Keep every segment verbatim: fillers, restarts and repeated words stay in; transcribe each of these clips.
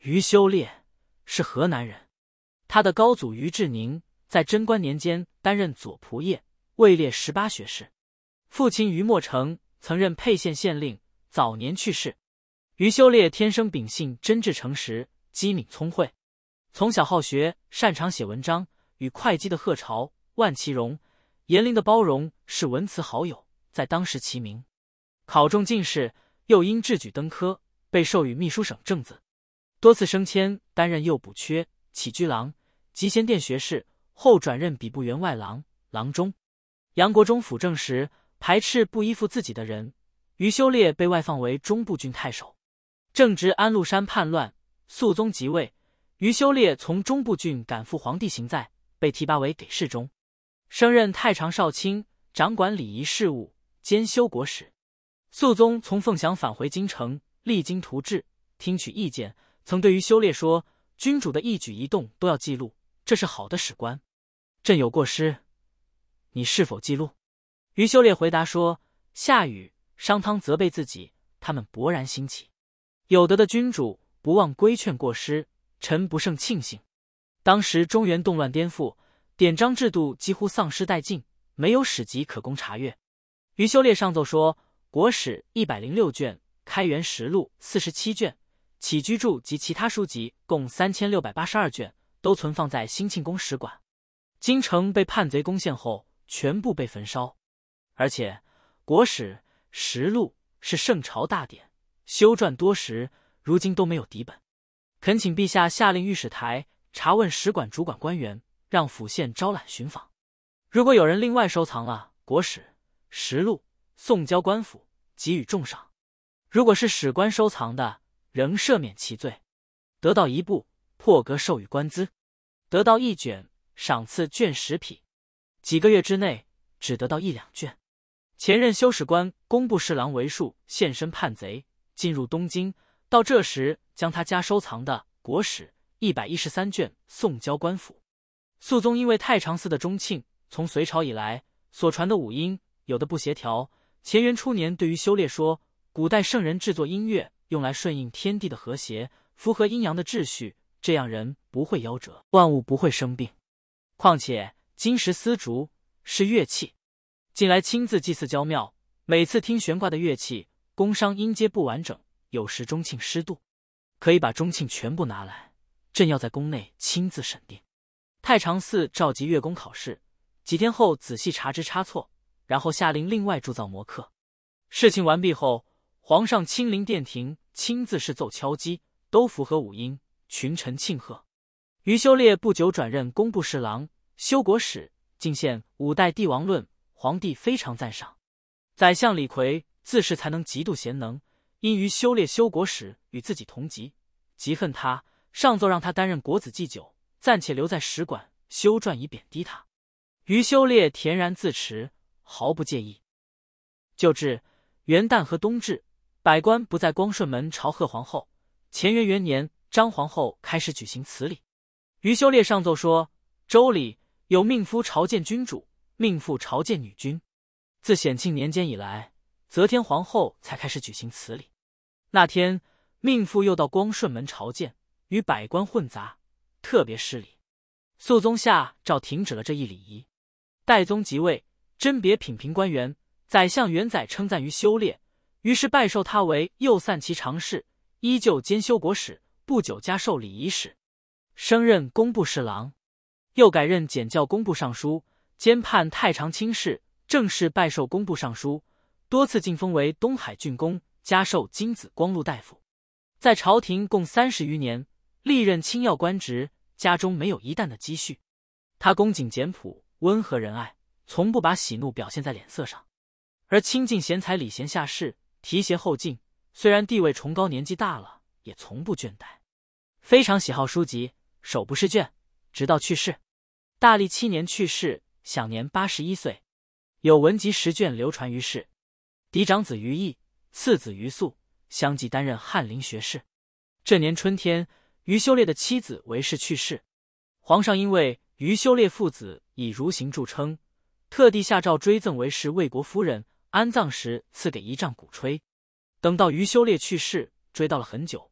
于修烈是河南人，他的高祖于志宁在贞观年间担任左仆射，位列十八学士。父亲于墨成曾任沛县县令，早年去世。于修烈天生秉性真挚诚实，机敏聪慧，从小好学，擅长写文章，与会稽的贺朝、万其荣、严陵的包容是文辞好友，在当时齐名。考中进士，又因智举登科，被授予秘书省正字，多次升迁，担任右补阙、起居郎、集贤殿学士，后转任比部员外郎、郎中。杨国忠辅政时，排斥不依附自己的人，于修烈被外放为中部郡太守。正值安禄山叛乱，肃宗即位，于修烈从中部郡赶赴皇帝行在，被提拔为给事中，升任太常少卿，掌管礼仪事务，兼修国史。肃宗从凤翔返回京城，励精图治，听取意见，曾对于修烈说：“君主的一举一动都要记录，这是好的史官。朕有过失，你是否记录？”于修烈回答说：“夏禹、商汤责备自己，他们勃然兴起。有德的君主不忘规劝过失，臣不胜庆幸。当时中原动乱颠覆，典章制度几乎丧失殆尽，没有史籍可供查阅。”于修烈上奏说：“国史一百零六卷，开元实录四十七卷，起居注及其他书籍共三千六百八十二卷，都存放在兴庆宫史馆。京城被叛贼攻陷后，全部被焚烧。而且国史、实录是圣朝大典，修撰多时，如今都没有底本。恳请陛下下令御史台查问史馆主管官员，让府县招揽寻访。如果有人另外收藏了国史、实录，送交官府，给予重赏；如果是史官收藏的，仍赦免其罪。得到一部，破格授予官资；得到一卷，赏赐卷十匹。几个月之内，只得到一两卷。前任修史官工部侍郎为数现身叛贼，进入东京，到这时将他家收藏的国史一百一十三卷送交官府。肃宗因为太常寺的中庆，从隋朝以来所传的五音有的不协调，乾元初年对于修烈说：“古代圣人制作音乐，用来顺应天地的和谐，符合阴阳的秩序，这样人不会夭折，万物不会生病。况且金石丝竹是乐器，近来亲自祭祀郊庙，每次听悬挂的乐器，宫商音阶不完整，有时中庆失度，可以把中庆全部拿来，朕要在宫内亲自审定。”太常寺召集乐工考试，几天后仔细查知差错，然后下令另外铸造模刻。事情完毕后，皇上亲临殿庭，亲自试奏敲击，都符合五音，群臣庆贺。于修烈不久转任工部侍郎，修国史，进献《五代帝王论》，皇帝非常赞赏。宰相李逵自恃才能极度贤能，因于修烈修国史与自己同级，极恨他，上奏让他担任国子祭酒，暂且留在史馆修撰以贬低他。于修烈恬然自持，毫不介意。就至元旦和冬至，百官不在光顺门朝贺皇后。乾元元年，张皇后开始举行此礼。于修烈上奏说：“周礼有命夫朝见君主，命妇朝见女君。自显庆年间以来，则天皇后才开始举行此礼。那天，命妇又到光顺门朝见，与百官混杂，特别失礼。肃宗下诏停止了这一礼仪。代宗即位，甄别品评官员，宰相元载称赞于修烈，于是拜授他为右散骑常侍，依旧兼修国史，不久加授礼仪使，升任工部侍郎，又改任检校工部尚书，兼判太常卿事，正式拜授工部尚书，多次晋封为东海郡公，加授金子光禄大夫。在朝廷共三十余年，历任轻要官职，家中没有一担的积蓄。他恭谨简朴，温和仁爱，从不把喜怒表现在脸色上。而亲近贤才，礼贤下士，提携后进，虽然地位崇高，年纪大了，也从不倦怠。非常喜好书籍，手不释卷，直到去世。大历七年去世，享年八十一岁。有文集十卷流传于世。嫡长子于毅，次子于肃，相继担任翰林学士。这年春天，于修烈的妻子韦氏去世，皇上因为于修烈父子以儒行著称，特地下诏追赠韦氏魏国夫人，安葬时赐给一丈鼓吹。等到于修烈去世，追悼了很久，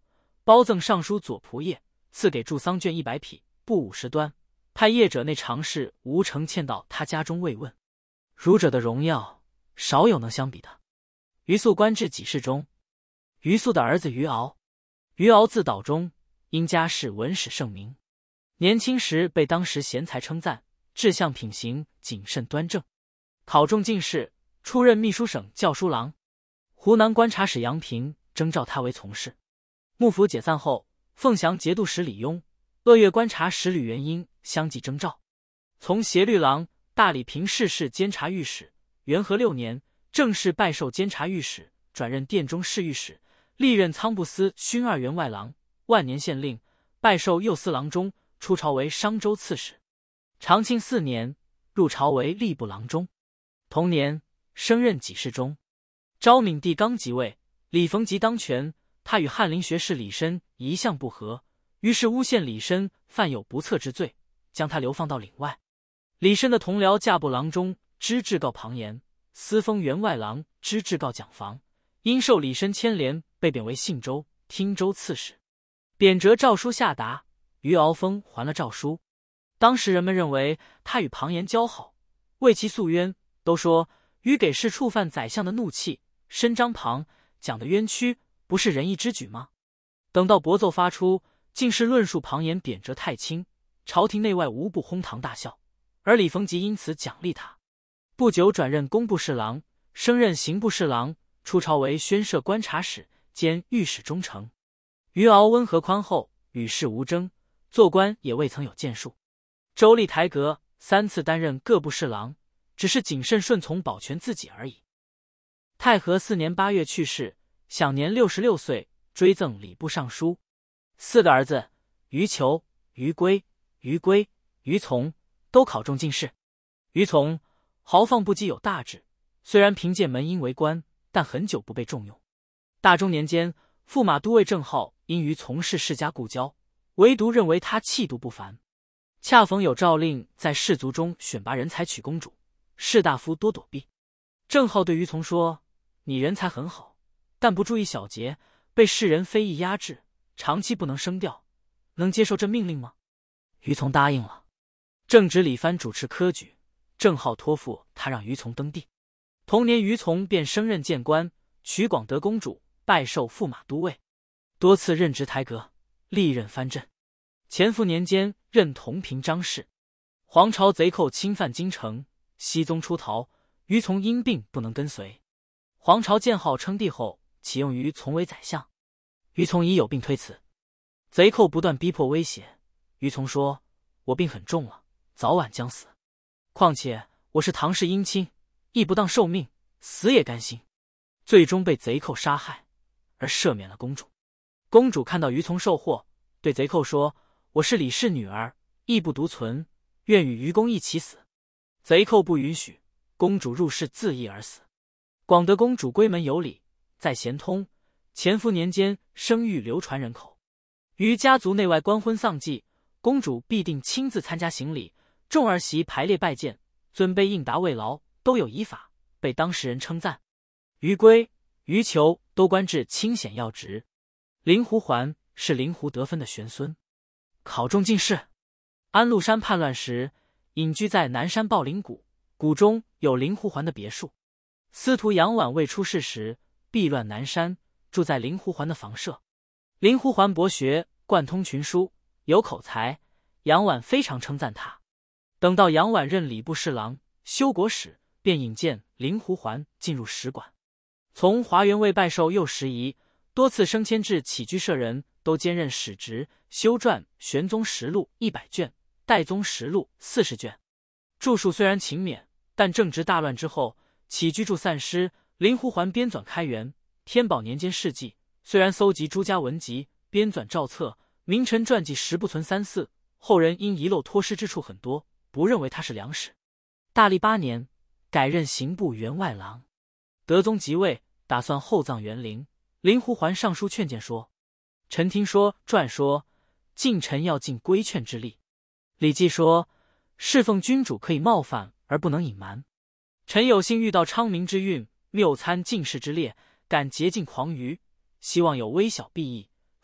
褒赠尚书左仆射，赐给祝丧绢一百匹，布五十端，派业者内常侍吴承谦到他家中慰问。儒者的荣耀，少有能相比的。余素官至给事中。余素的儿子余敖，余敖字岛中，因家世文史盛名。年轻时被当时贤才称赞，志向品行谨慎端正，考中进士，出任秘书省校书郎。湖南观察使杨平征召他为从事。幕府解散后，凤翔节度使李邕、鄂岳观察使吕元英相继征召，从协律郎、大理平事事监察御史。元和六年，正式拜授监察御史，转任殿中侍御史，历任仓部司勋二员外郎、万年县令，拜授右司郎中，出朝为商州刺史。长庆四年，入朝为吏部郎中。同年，升任给事中。昭闵帝刚即位，李逢吉当权，他与翰林学士李绅一向不和，于是诬陷李绅犯有不测之罪，将他流放到岭外。李绅的同僚驾部郎中知制告庞延，司封员外郎知制告蒋防，因受李绅牵连，被贬为信州、汀州刺史。贬谪诏书下达，余敖封还了诏书。当时人们认为他与庞延交好，为其诉冤，都说余给事触犯宰相的怒气，伸张庞、蒋的冤屈，不是仁义之举吗？等到驳奏发出，竟是论述庞延贬谪太轻，朝廷内外无不哄堂大笑，而李逢吉因此奖励他。不久转任工部侍郎，升任刑部侍郎，出朝为宣摄观察使兼御史中丞。余敖温和宽厚，与世无争，做官也未曾有建树。周立台阁三次担任各部侍郎，只是谨慎顺从，保全自己而已。太和四年八月去世，享年六十六岁，追赠礼部尚书。四个儿子余求、余归、余归、余从都考中进士。余从豪放不羁，有大志，虽然凭借门荫为官，但很久不被重用。大中年间，驸马都尉郑浩因余从事世家故交，唯独认为他气度不凡。恰逢有诏令在士族中选拔人才娶公主，士大夫多躲避。郑浩对余从说：“你人才很好，但不注意小节，被世人非议压制，长期不能升调，能接受这命令吗？”余从答应了。正值李藩主持科举，郑浩托付他让余从登第。同年，余从便升任谏官，娶广德公主，拜授驸马都尉，多次任职台阁，历任藩镇。乾符年间，任同平章事。黄巢贼寇侵犯京城，熹宗出逃，余从因病不能跟随。黄巢建号称帝后，启用余从为宰相。余从已有病推辞，贼寇不断逼迫威胁。余从说：“我病很重了，早晚将死。况且我是唐氏姻亲，亦不当受命，死也甘心。”最终被贼寇杀害，而赦免了公主。公主看到余从受祸，对贼寇说：“我是李氏女儿，亦不独存，愿与余公一起死。”贼寇不允许，公主入室自缢而死。广德公主归门有礼，在咸通。乾符年间，生育流传人口。于家族内外官婚丧祭，公主必定亲自参加行礼，众儿媳排列拜见，尊卑应答慰劳，都有仪法，被当时人称赞。余归、余求都官至清显要职。林胡环是林胡得分的玄孙，考中进士。安禄山叛乱时，隐居在南山抱林谷，谷中有林胡环的别墅。司徒杨婉未出仕时，避乱南山，住在林胡环的房舍。林胡环博学，贯通群书，有口才，杨婉非常称赞他。等到杨婉任礼部侍郎、修国使，便引荐林胡环进入使馆。从华元卫拜授右拾遗，多次升迁至起居舍人，都兼任使职，修撰《玄宗实录》一百卷，《代宗实录》四十卷。著述虽然勤勉，但正值大乱之后，起居注散失，林胡环编纂开元、天宝年间事迹，虽然搜集诸家文集，编纂诏册，名臣传记实不存三四，后人因遗漏脱失之处很多，不认为他是良史。大历八年，改任刑部员外郎。德宗即位，打算厚葬园陵，林胡环上书劝谏说：“臣听说传说，近臣要尽规劝之力。礼记说，侍奉君主可以冒犯而不能隐瞒。臣有幸遇到昌明之运，谬参进士之列，敢竭尽狂愚，希望有微小裨益，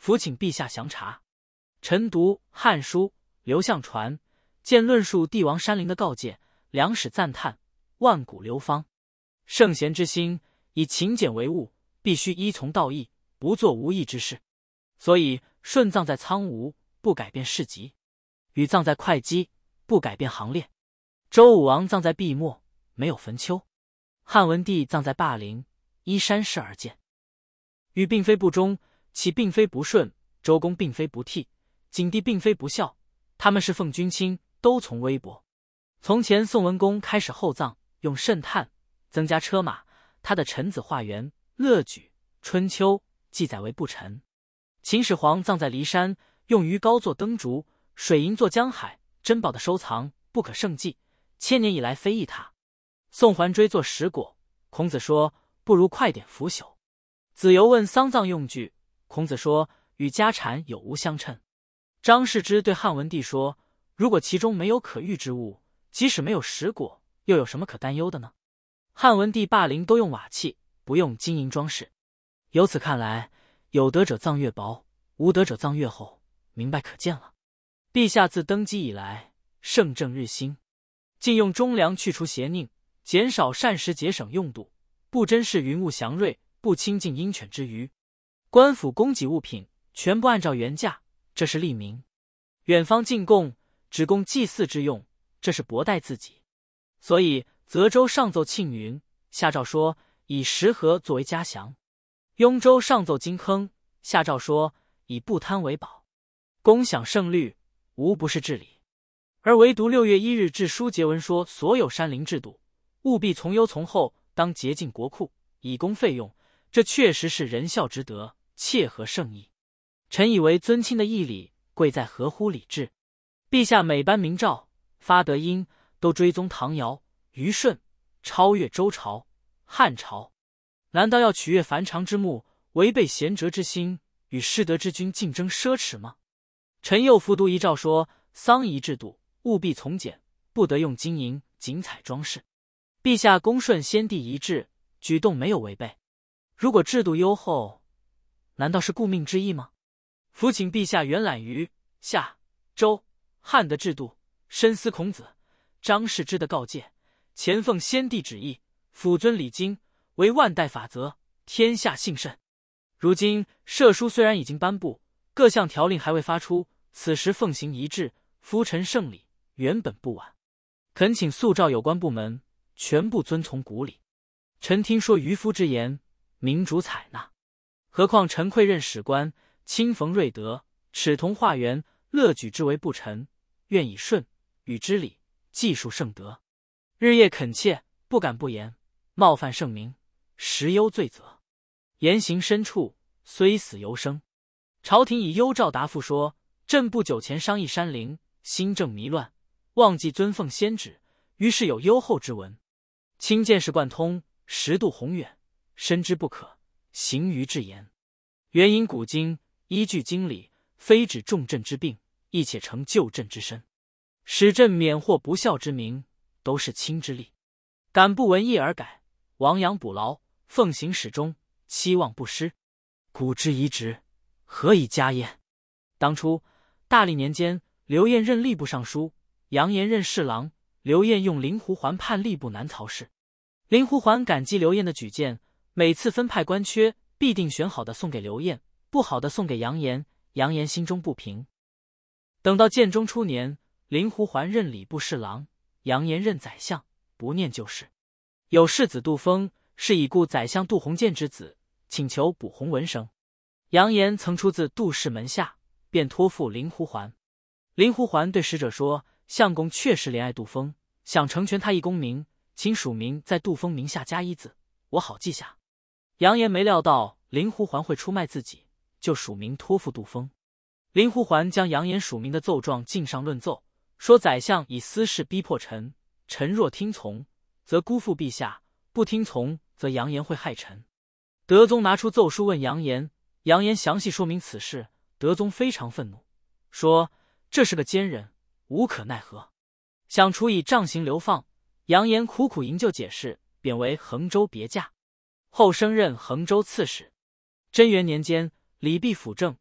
伏请陛下详查。臣读《汉书·刘向传》，见论述帝王山陵的告诫，良使赞叹，万古流芳。圣贤之心，以勤俭为务，必须依从道义，不做无益之事。所以舜葬在苍梧，不改变事迹；禹葬在会稽，不改变行列；周武王葬在毕末，没有坟丘；汉文帝葬在霸陵，依山势而建。禹并非不忠，启并非不顺，周公并非不悌，景帝并非不孝，他们是奉君亲，都从微薄。从前宋文公开始厚葬，用慎炭，增加车马，他的臣子化元、乐举、春秋记载为不臣。秦始皇葬在骊山，用鱼膏做灯烛，水银做江海，珍宝的收藏不可胜计，千年以来非议他。宋桓追做石椁，孔子说不如快点腐朽。子游问丧葬用具，孔子说与家产有无相称。张世之对汉文帝说，如果其中没有可遇之物，即使没有石椁，又有什么可担忧的呢？汉文帝霸陵都用瓦器，不用金银装饰。由此看来，有德者葬越薄，无德者葬越厚，明白可见了。陛下自登基以来，圣政日新，禁用忠良，去除邪佞，减少膳食，节省用度，不珍视云雾祥瑞，不亲近鹰犬之余。官府供给物品全部按照原价，这是利民；远方进贡只供祭祀之用，这是薄待自己。所以泽州上奏庆云，下诏说以石盒作为嘉祥；雍州上奏金亨，下诏说以不贪为宝。公享圣律，无不是治理。而唯独六月一日致书节文说，所有山陵制度务必从优从厚，当竭尽国库，以供费用，这确实是仁孝之德，切合圣意。臣以为尊亲的义理，贵在合乎礼制。陛下每颁明诏、发德音，都追踪唐尧、虞舜，超越周朝、汉朝，难道要取悦凡常之目，违背贤哲之心，与失德之君竞争奢侈吗？臣又复读遗诏说，丧仪制度务必从简，不得用金银锦彩装饰。陛下恭顺先帝遗制，举动没有违背。如果制度优厚，难道是顾命之意吗？伏请陛下原览于夏、周、汉的制度，深思孔子、张世之的告诫，前奉先帝旨意，辅遵礼经，为万代法则，天下幸甚。如今赦书虽然已经颁布，各项条令还未发出，此时奉行遗制，夫臣圣礼，原本不晚。恳请速召有关部门，全部遵从古礼。臣听说渔夫之言，民主采纳。何况臣愧任史官，亲逢瑞德，齿同化元，乐举之为不臣，愿以舜、禹之礼，记述圣德。日夜恳切，不敢不言，冒犯圣明，实忧罪责。言行深处，虽死犹生。朝廷以幽诏答复说，朕不久前商议山陵，心政迷乱，忘记遵奉先旨，于是有优厚之文。卿见识贯通，识度宏远，深知不可，行于至言。援引古今，依据经理，非指重朕之病，亦且成救朕之身，使朕免获不孝之名，都是卿之力。敢不闻义而改，亡羊补牢，奉行始终，期望不失。古之遗职，何以加焉？当初大历年间，刘晏任吏部尚书，杨炎任侍郎。刘晏用灵狐环判吏部南曹事，灵狐环感激刘晏的举荐，每次分派官缺，必定选好的送给刘晏，不好的送给杨炎。杨炎心中不平。等到建中初年，灵狐环任礼部侍郎，杨炎任宰相，不念旧事。有世子杜封，是已故宰相杜鸿渐之子，请求补弘文生。杨炎曾出自杜氏门下，便托付灵狐环。灵狐环对使者说，相公确实怜爱杜封，想成全他一功名，请署名在杜封名下加一字，我好记下。杨炎没料到灵狐环会出卖自己，就署名托付杜封。灵狐环将杨炎署名的奏状进上论奏，说宰相以私事逼迫臣，臣若听从，则辜负陛下；不听从，则杨炎会害臣。德宗拿出奏书问杨炎，杨炎详细说明此事，德宗非常愤怒，说这是个奸人，无可奈何，想处以杖刑流放。杨炎苦苦营救解释，贬为衡州别驾，后升任衡州刺史。贞元年间，礼毕辅政，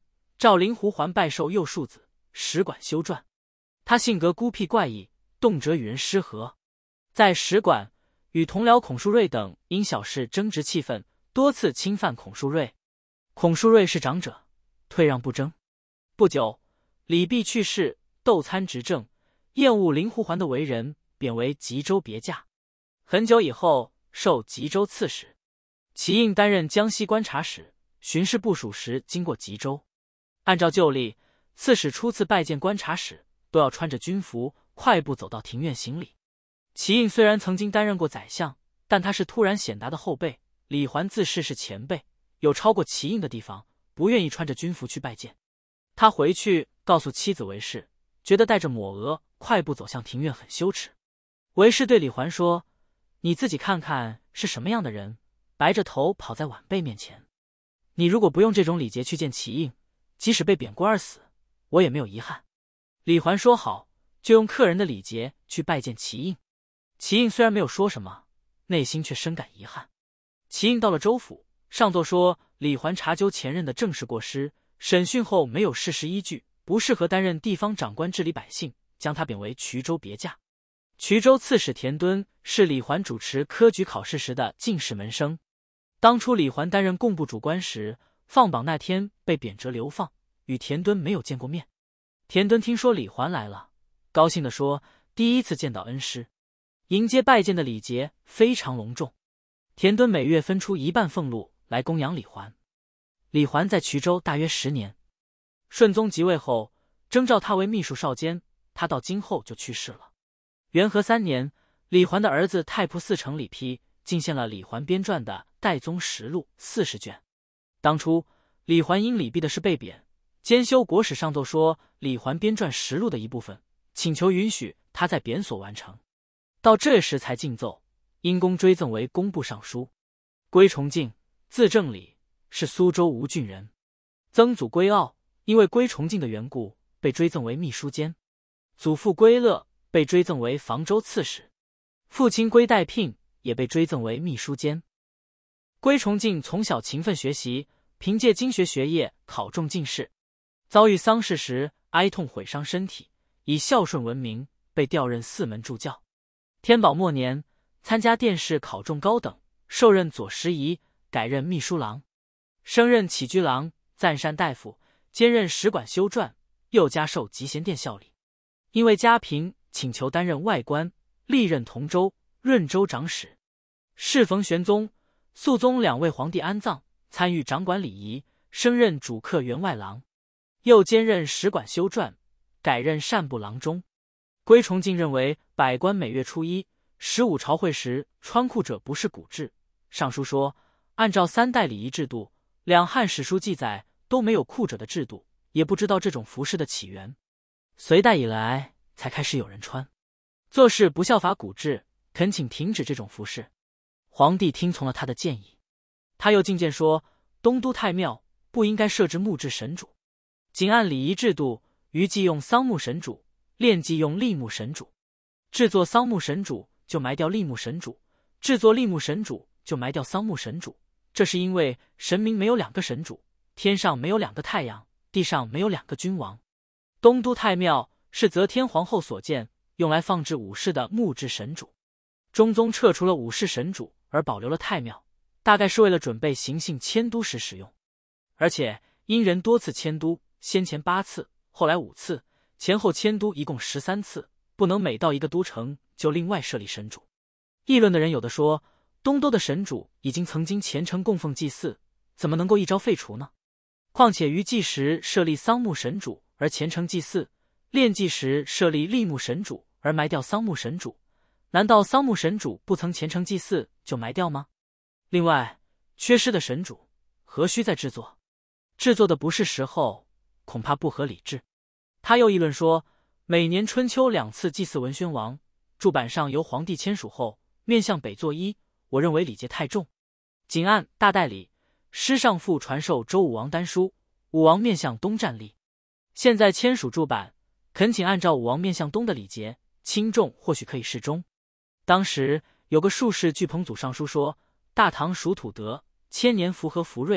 召灵狐环拜授右庶子，使馆修撰。他性格孤僻怪异，动辄与人失和。在使馆，与同僚孔叔瑞等因小事争执气愤，多次侵犯孔叔瑞。孔叔瑞是长者，退让不争。不久，李泌去世，窦参执政，厌恶灵狐环的为人，贬为吉州别驾。很久以后，授吉州刺史。齐应担任江西观察使，巡视部署时经过吉州。按照旧例，刺史初次拜见观察使，都要穿着军服，快步走到庭院行礼。齐应虽然曾经担任过宰相，但他是突然显达的后辈，李环自视是前辈，有超过齐应的地方，不愿意穿着军服去拜见。他回去告诉妻子韦氏，觉得带着抹额快步走向庭院很羞耻。韦氏对李环说：“你自己看看是什么样的人，白着头跑在晚辈面前。你如果不用这种礼节去见齐应，即使被贬官而死，我也没有遗憾。”李环说好，就用客人的礼节去拜见齐应。齐应虽然没有说什么，内心却深感遗憾。齐应到了州府，上奏说李环查究前任的政事过失，审讯后没有事实依据，不适合担任地方长官治理百姓，将他贬为衢州别驾。衢州刺史田敦是李环主持科举考试时的进士门生。当初李环担任贡部主官时，放榜那天被贬谪流放，与田敦没有见过面。田敦听说李环来了，高兴地说：“第一次见到恩师。”迎接拜见的礼节非常隆重。田敦每月分出一半俸禄来供养李环。李环在衢州大约十年。顺宗即位后，征召他为秘书少监，他到京后就去世了。元和三年，李环的儿子太仆寺丞李丕进献了李环编撰的《代宗实录》四十卷。当初李环因李泌的事被贬，监修国史上奏说李环编撰实录的一部分，请求允许他在贬所完成。到这时才进奏，因功追赠为工部尚书。归崇敬，字正礼，是苏州吴郡人。曾祖归傲因为归崇敬的缘故，被追赠为秘书监。祖父归乐被追赠为房州刺史，父亲归代聘也被追赠为秘书监。归崇敬从小勤奋学习，凭借经学学业考中进士。遭遇丧事时哀痛毁伤身体，以孝顺闻名，被调任四门助教。天宝末年，参加殿试考中高等，受任左拾遗，改任秘书郎，升任起居郎、赞善大夫，兼任使馆修撰，又加授集贤殿效力。因为家贫，请求担任外官，历任同州、润州长史。适逢玄宗、肃宗两位皇帝安葬，参与掌管礼仪，升任主客员外郎，又兼任使馆修撰，改任善部郎中。归崇敬认为，百官每月初一、十五朝会时穿裤者不是古制。上书说，按照三代礼仪制度，两汉史书记载都没有裤者的制度，也不知道这种服饰的起源。隋代以来才开始有人穿，做事不效法古制，恳请停止这种服饰。皇帝听从了他的建议。他又进谏说，东都太庙不应该设置木质神主，仅按礼仪制度，余祭用桑木神主，炼祭用栎木神主。制作桑木神主就埋掉栎木神主，制作栎木神主就埋掉桑木神主。这是因为神明没有两个神主，天上没有两个太阳，地上没有两个君王。东都太庙是则天皇后所建，用来放置武士的木质神主。中宗撤除了武士神主，而保留了太庙，大概是为了准备行幸迁都时使用。而且因人多次迁都，先前八次，后来五次，前后迁都一共十三次，不能每到一个都城就另外设立神主。议论的人有的说，东都的神主已经曾经虔诚供奉祭祀，怎么能够一朝废除呢？况且于祭时设立桑木神主而虔诚祭祀，炼祭时设立栎木神主而埋掉桑木神主，难道桑木神主不曾虔诚祭祀就埋掉吗？另外，缺失的神主何须再制作？制作的不是时候，恐怕不合理制。他又议论说，每年春秋两次祭祀文宣王，柱板上由皇帝签署后，面向北作揖，我认为礼节太重。仅按大代理，师上父传授周武王丹书，武王面向东站立。现在签署柱板，恳请按照武王面向东的礼节，轻重或许可以适中。当时有个术士巨鹏祖上书说，大唐属土德，千年符合福瑞，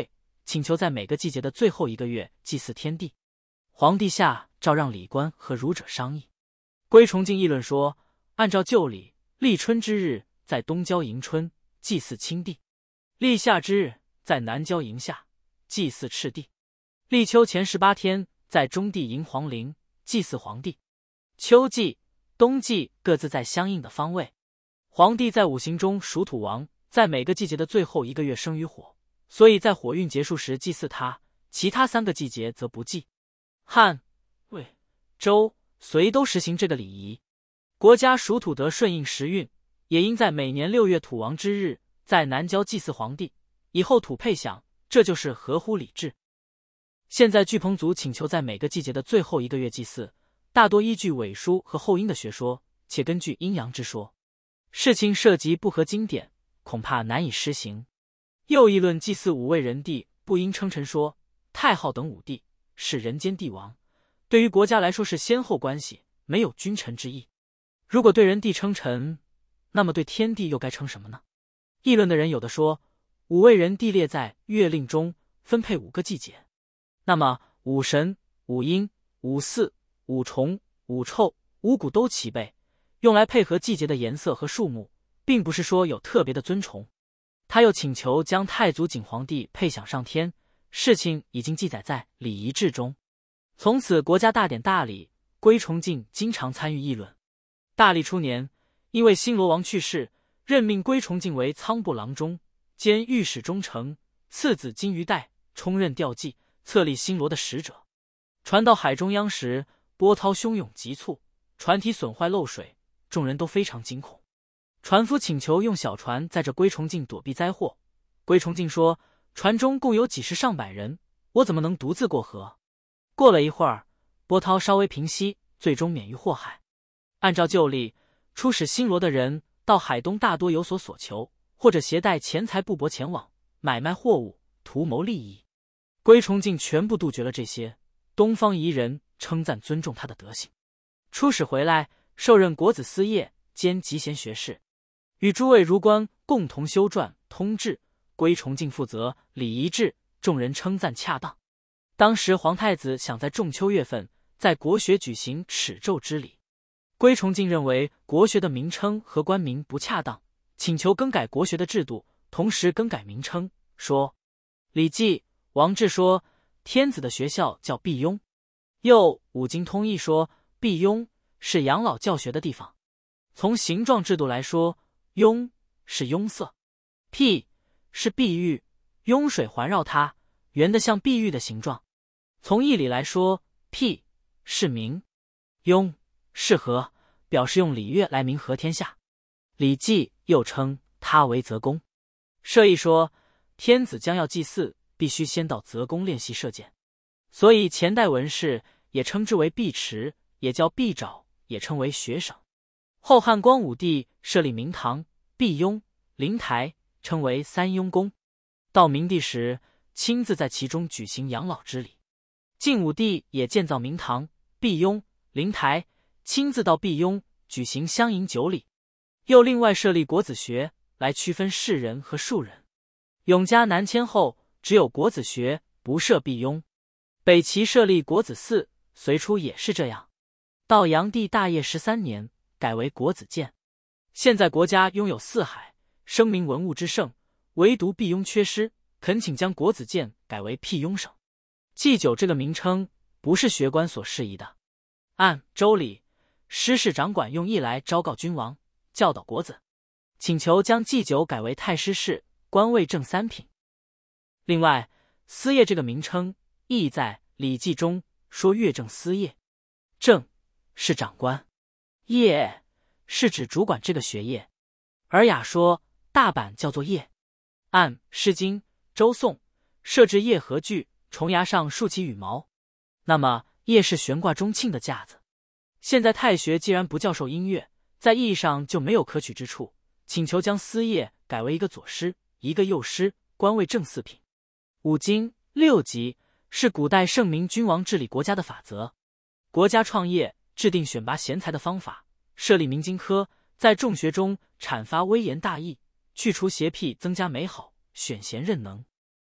请求在每个季节的最后一个月祭祀天地。皇帝下诏让礼官和儒者商议。归崇敬议论说，按照旧礼，立春之日在东郊迎春，祭祀青帝；立夏之日在南郊迎夏，祭祀赤帝；立秋前十八天在中地迎黄陵，祭祀黄帝。秋季、冬季各自在相应的方位。黄帝在五行中属土王，在每个季节的最后一个月生于火，所以在火运结束时祭祀他，其他三个季节则不祭。汉、魏、周、隋都实行这个礼仪。国家属土得顺应时运，也应在每年六月土王之日在南郊祭祀黄帝，以后土配享，这就是合乎礼制。现在巨鹏族请求在每个季节的最后一个月祭祀，大多依据伪书和后阴的学说，且根据阴阳之说。事情涉及不合经典，恐怕难以施行。又议论祭祀五位人帝不应称臣说太昊等五帝是人间帝王，对于国家来说是先后关系，没有君臣之意。如果对人帝称臣，那么对天帝又该称什么呢？议论的人有的说，五位人帝列在月令中，分配五个季节，那么五神、五阴、五祀、五虫、五臭、五谷都齐备，用来配合季节的颜色和数目，并不是说有特别的尊崇。他又请求将太祖景皇帝配享上天，事情已经记载在礼仪志中。从此国家大典大礼，归崇敬经常参与议论。大历初年，因为新罗王去世，任命归崇敬为仓部郎中兼御史中丞，次子金鱼代充任调剂，册立新罗的使者。船到海中央时，波涛汹涌急促，船体损坏漏水，众人都非常惊恐。船夫请求用小船载着归崇敬躲避灾祸。归崇敬说，船中共有几十上百人，我怎么能独自过河？过了一会儿，波涛稍微平息，最终免于祸害。按照旧例，出使新罗的人到海东大多有所所求，或者携带钱财布帛前往买卖货物，图谋利益。归崇敬全部杜绝了这些。东方夷人称赞尊重他的德行。出使回来，受任国子司业兼集贤学士，与诸位儒官共同修撰通志。归崇敬负责礼仪志，众人称赞恰当。当时皇太子想在仲秋月份在国学举行齿胄之礼，归崇敬认为国学的名称和官名不恰当，请求更改国学的制度，同时更改名称，说礼记王志说天子的学校叫毕雍，又五经通义说毕雍是养老教学的地方。从形状制度来说，雍是壅塞，辟是碧玉，雍水环绕它，圆得像碧玉的形状。从义理来说，辟是明，雍是和，表示用礼乐来明和天下。礼记又称他为泽公。射义说，天子将要祭祀，必须先到泽宫练习射箭，所以前代文士也称之为毕池，也叫毕爪，也称为学省。后汉光武帝设立明堂、毕雍、灵台，称为三雍宫。到明帝时，亲自在其中举行养老之礼。晋武帝也建造明堂、毕雍、灵台，亲自到毕雍举行相迎酒礼。又另外设立国子学来区分士人和庶人。永嘉南迁后，只有国子学，不设毕雍。北齐设立国子寺，隋初也是这样。到炀帝大业十三年，改为国子监。现在国家拥有四海，声名文物之盛，唯独毕雍缺失，恳请将国子监改为辟雍省。祭酒这个名称不是学官所适宜的。按周礼，师事掌管用义来昭告君王，教导国子，请求将祭酒改为太师事，官位正三品。另外，司业这个名称亦在《礼记》中说乐正司业，正是长官，业是指主管这个学业。尔雅说大阪叫做业。按《诗经》周颂设置业合具，重崖上竖起羽毛，那么业是悬挂中庆的架子。现在太学既然不教授音乐，在意义上就没有可取之处，请求将司业改为一个左师，一个右师，官位正四品。五经六级是古代圣明君王治理国家的法则。国家创业，制定选拔贤才的方法，设立明经科，在众学中阐发微言大义，去除邪僻，增加美好，选贤任能。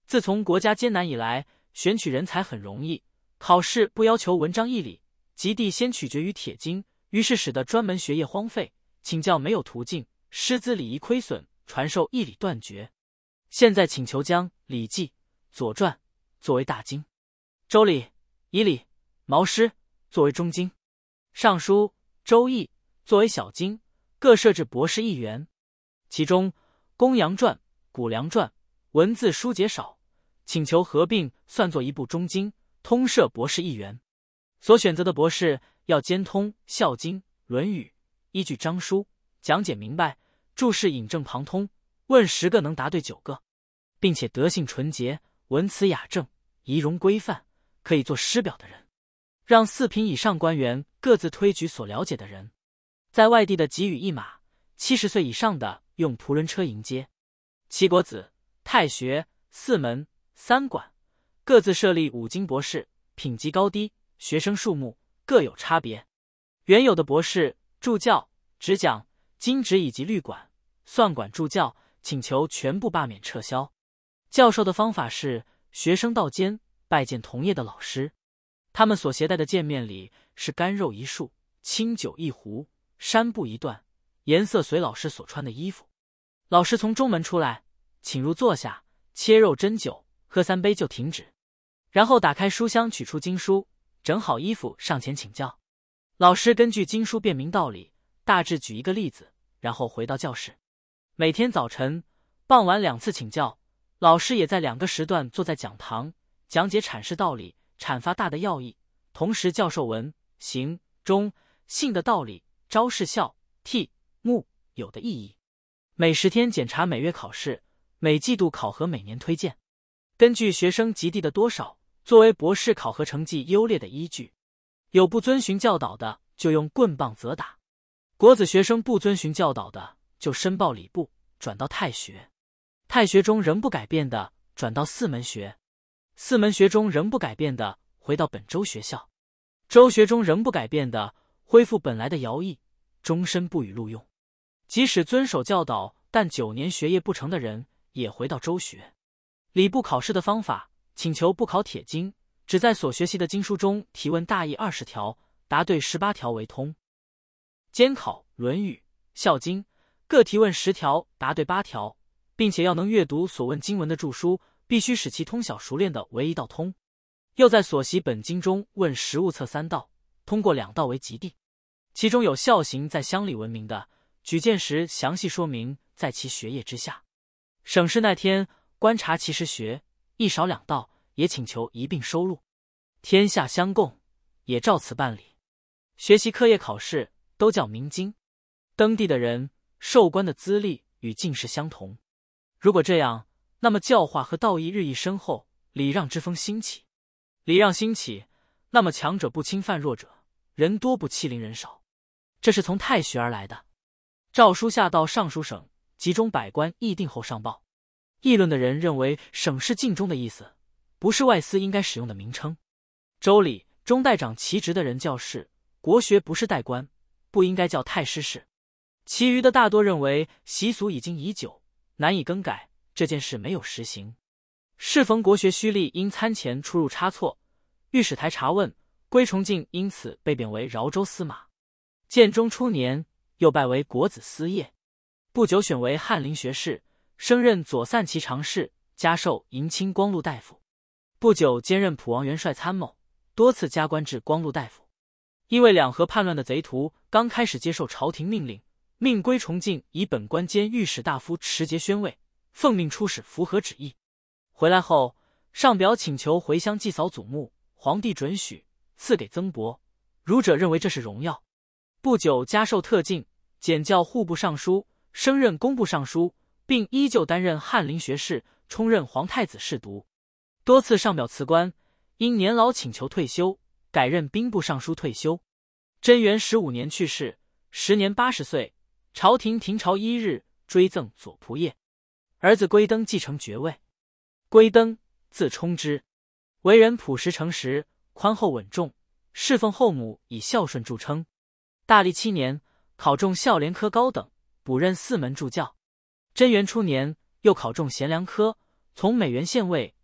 自从国家艰难以来，选取人才很容易，考试不要求文章义理，及第先取决于铁经，于是使得专门学业荒废，请教没有途径，师资礼仪亏损，传授义理断绝。现在请求将《礼记》《左传》作为大经，《周礼》《仪礼》《毛诗》作为中经，《尚书》《周易》作为小经，各设置博士一员。其中《公羊传》《谷梁传》文字书节少，请求合并算作一部中经，通设博士一员。所选择的博士要兼通《孝经》《论语》，依据章书讲解明白，注释引证旁通，问十个能答对九个，并且德性纯洁，文辞雅正，仪容规范，可以做师表的人。让四品以上官员各自推举所了解的人。在外地的给予一马，七十岁以上的用仆人车迎接。七国子、太学、四门、三馆各自设立五经博士，品级高低、学生数目各有差别。原有的博士、助教、执讲、经职以及律管、算管助教请求全部罢免撤销。教授的方法是学生到监拜见同业的老师，他们所携带的见面礼是干肉一束，清酒一壶，山布一段，颜色随老师所穿的衣服。老师从中门出来，请入坐下，切肉斟酒，喝三杯就停止，然后打开书箱取出经书，整好衣服上前请教。老师根据经书辩明道理，大致举一个例子，然后回到教室。每天早晨、傍晚两次请教，老师也在两个时段坐在讲堂，讲解阐释道理，阐发大的要义，同时教授文、刑、忠、信的道理，昭示孝、悌、睦、友的意义。每十天检查每月考试，每季度考核，每年推荐，根据学生及第的多少，作为博士考核成绩优劣的依据。有不遵循教导的，就用棍棒责打。国子学生不遵循教导的，就申报礼部，转到太学。太学中仍不改变的，转到四门学。四门学中仍不改变的，回到本州学校。州学中仍不改变的，恢复本来的徭役，终身不予录用。即使遵守教导，但九年学业不成的人，也回到州学。礼部考试的方法，请求不考铁经，只在所学习的经书中提问大意二十条，答对十八条为通。监考《论语》《孝经》，各提问十条，答对八条，并且要能阅读所问经文的注书，必须使其通晓熟练的为一道通。又在所习本经中问实务测三道，通过两道为极地。其中有孝行在乡里闻名的，举荐时详细说明在其学业之下。省试那天观察其实学，一少两道，也请求一并收录。天下相共，也照此办理。学习课业考试都叫明经。登第的人授官的资历与进士相同。如果这样，那么教化和道义日益深厚，礼让之风兴起。礼让兴起，那么强者不侵犯弱者，人多不欺凌人少。这是从太学而来的。诏书下到尚书省，集中百官议定后上报。议论的人认为省是尽忠的意思，不是外司应该使用的名称。周礼中代长其职的人叫士，国学不是代官，不应该叫太师士。其余的大多认为习俗已经已久，难以更改，这件事没有实行。适逢国学虚例因参前出入差错，御史台查问，归崇敬因此被贬为饶州司马。建中初年又拜为国子司业，不久选为翰林学士，升任左散骑常侍，加授迎亲光禄大夫。不久兼任普王元帅参谋，多次加官至光禄大夫。因为两河叛乱的贼徒刚开始接受朝廷命令，命归崇敬以本官兼御史大夫持节宣慰，奉命出使符合旨意。回来后上表请求回乡祭扫祖墓，皇帝准许，赐给曾伯，儒者认为这是荣耀。不久加授特进，检校户部尚书，升任工部尚书，并依旧担任翰林学士，充任皇太子侍读。多次上表辞官，因年老请求退休，改任兵部尚书退休。贞元十五年去世，时年八十岁。朝廷停朝一日，追赠左仆射。儿子归登继承爵位。归登字冲之，为人朴实诚实，宽厚稳重，侍奉后母以孝顺著称。大历七年，考中孝廉科高等，补任四门助教。贞元初年，又考中贤良科，从美元县尉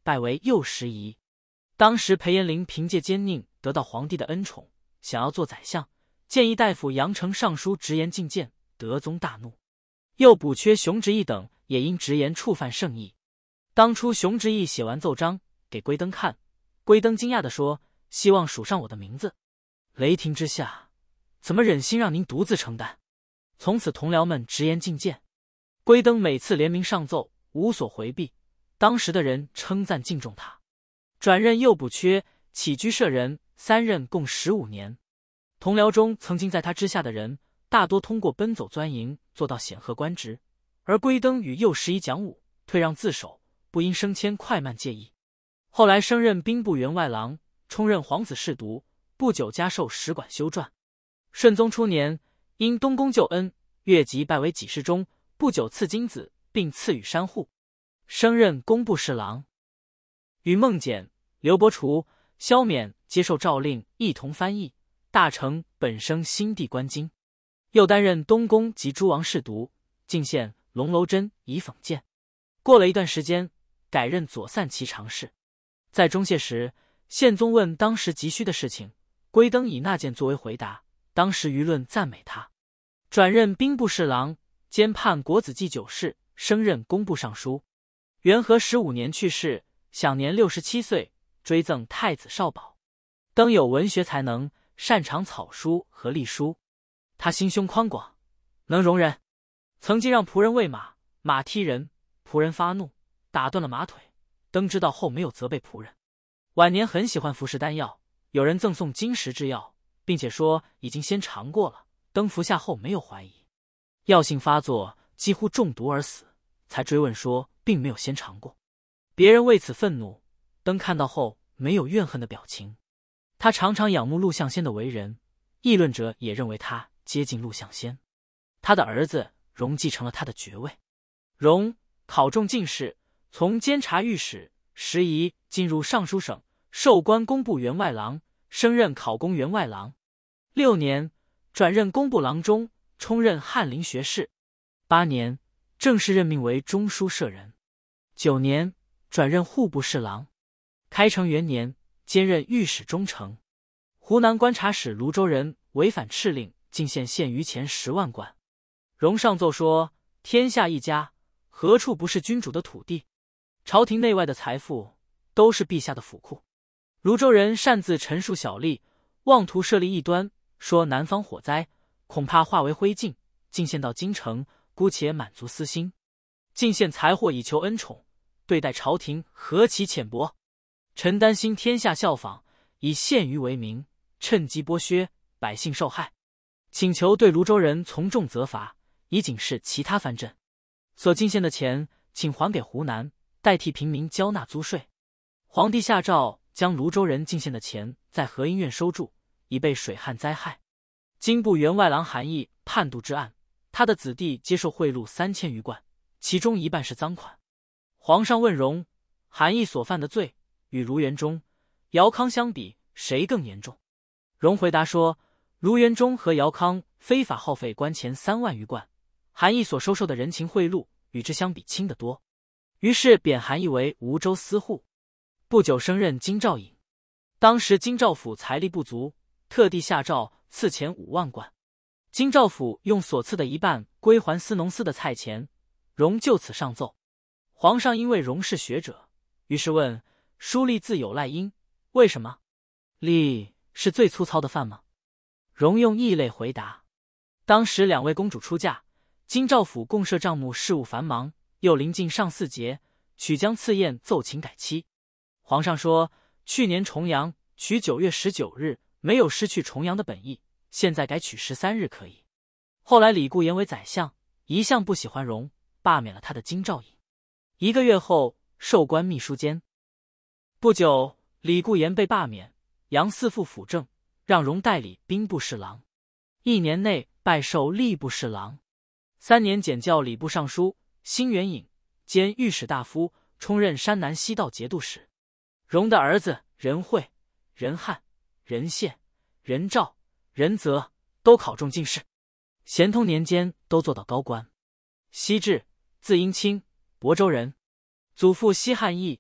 拜为右拾遗。当时裴延龄凭借奸佞得到皇帝的恩宠，想要做宰相，建议大夫杨成上书直言进谏，德宗大怒。又补缺熊直义等也因直言触犯圣意。当初熊直义写完奏章给龟登看，龟登惊讶地说：“希望署上我的名字。”雷霆之下，怎么忍心让您独自承担？从此同僚们直言进谏。龟登每次联名上奏，无所回避，当时的人称赞敬重他。转任右补缺，起居舍人，三任共十五年。同僚中曾经在他之下的人，大多通过奔走钻营做到显赫官职，而龟登与右拾遗讲武，退让自守，不因升迁快慢介意。后来升任兵部员外郎，充任皇子侍读，不久加授史馆修撰。顺宗初年，因东宫救恩，越级拜为给事中，不久赐金子，并赐予山户，升任工部侍郎。与孟简、刘伯厨、萧冕接受诏令，一同翻译。大成本升新地官京，又担任东宫及诸王侍读，进献龙楼真以讽谏。过了一段时间，改任左散骑常侍。在中谢时，宪宗问当时急需的事情，龟登以那件作为回答，当时舆论赞美他。转任兵部侍郎，兼判国子监酒事，升任工部尚书。元和十五年去世，享年六十七岁，追赠太子少保。登有文学才能，擅长草书和隶书。他心胸宽广，能容人。曾经让仆人喂马，马踢人，仆人发怒，打断了马腿。登知道后没有责备仆人。晚年很喜欢服食丹药，有人赠送金石之药，并且说已经先尝过了。登服下后没有怀疑，药性发作，几乎中毒而死，才追问说并没有先尝过。别人为此愤怒，登看到后没有怨恨的表情。他常常仰慕陆象仙的为人，议论者也认为他接近陆象仙。他的儿子荣继承了他的爵位。荣考中进士，从监察御史拾遗进入尚书省，授官工部员外郎，升任考功员外郎。六年，转任工部郎中，充任翰林学士。八年，正式任命为中书舍人。九年，转任户部侍郎。开成元年，兼任御史中丞。湖南观察使泸州人违反敕令，进献县余钱十万贯。荣上奏说：天下一家，何处不是君主的土地？朝廷内外的财富都是陛下的府库。泸州人擅自陈述小吏，妄图设立异端，说南方火灾，恐怕化为灰烬，进献到京城，姑且满足私心。进献财货以求恩宠，对待朝廷何其浅薄！臣担心天下效仿，以献余为名，趁机剥削，百姓受害，请求对泸州人从重责罚，以警示其他藩镇。所进献的钱，请还给湖南，代替平民交纳租税。皇帝下诏将泸州人进献的钱在和音院收住，以备水旱灾害。经部员外郎韩毅判度之案，他的子弟接受贿赂三千余贯，其中一半是赃款。皇上问荣，韩毅所犯的罪与卢元忠、姚康相比，谁更严重？荣回答说，卢元忠和姚康非法耗费官钱三万余贯，韩毅所收受的人情贿赂与之相比轻得多。于是贬韩毅为梧州司户。不久升任京兆尹。当时京兆府财力不足，特地下诏赐钱五万贯。京兆府用所赐的一半归还司农司的菜钱，荣就此上奏。皇上因为荣是学者，于是问书吏自有赖因，为什么？吏是最粗糙的饭吗？荣用异类回答。当时两位公主出嫁，京兆府共设账目，事务繁忙，又临近上巳节，曲将赐宴奏请改期。皇上说，去年重阳取九月十九日，没有失去重阳的本意，现在改取十三日可以。后来李固言为宰相，一向不喜欢荣，罢免了他的京兆尹。一个月后，授官秘书监。不久，李固言被罢免，杨嗣复辅政，让荣代理兵部侍郎。一年内拜授吏部侍郎。三年检校礼部尚书、兴元尹，兼御史大夫，充任山南西道节度使。荣的儿子任惠、任翰、任宪、任肇、任泽都考中进士，咸通年间都做到高官。西至，字英清，亳州人，祖父西汉义，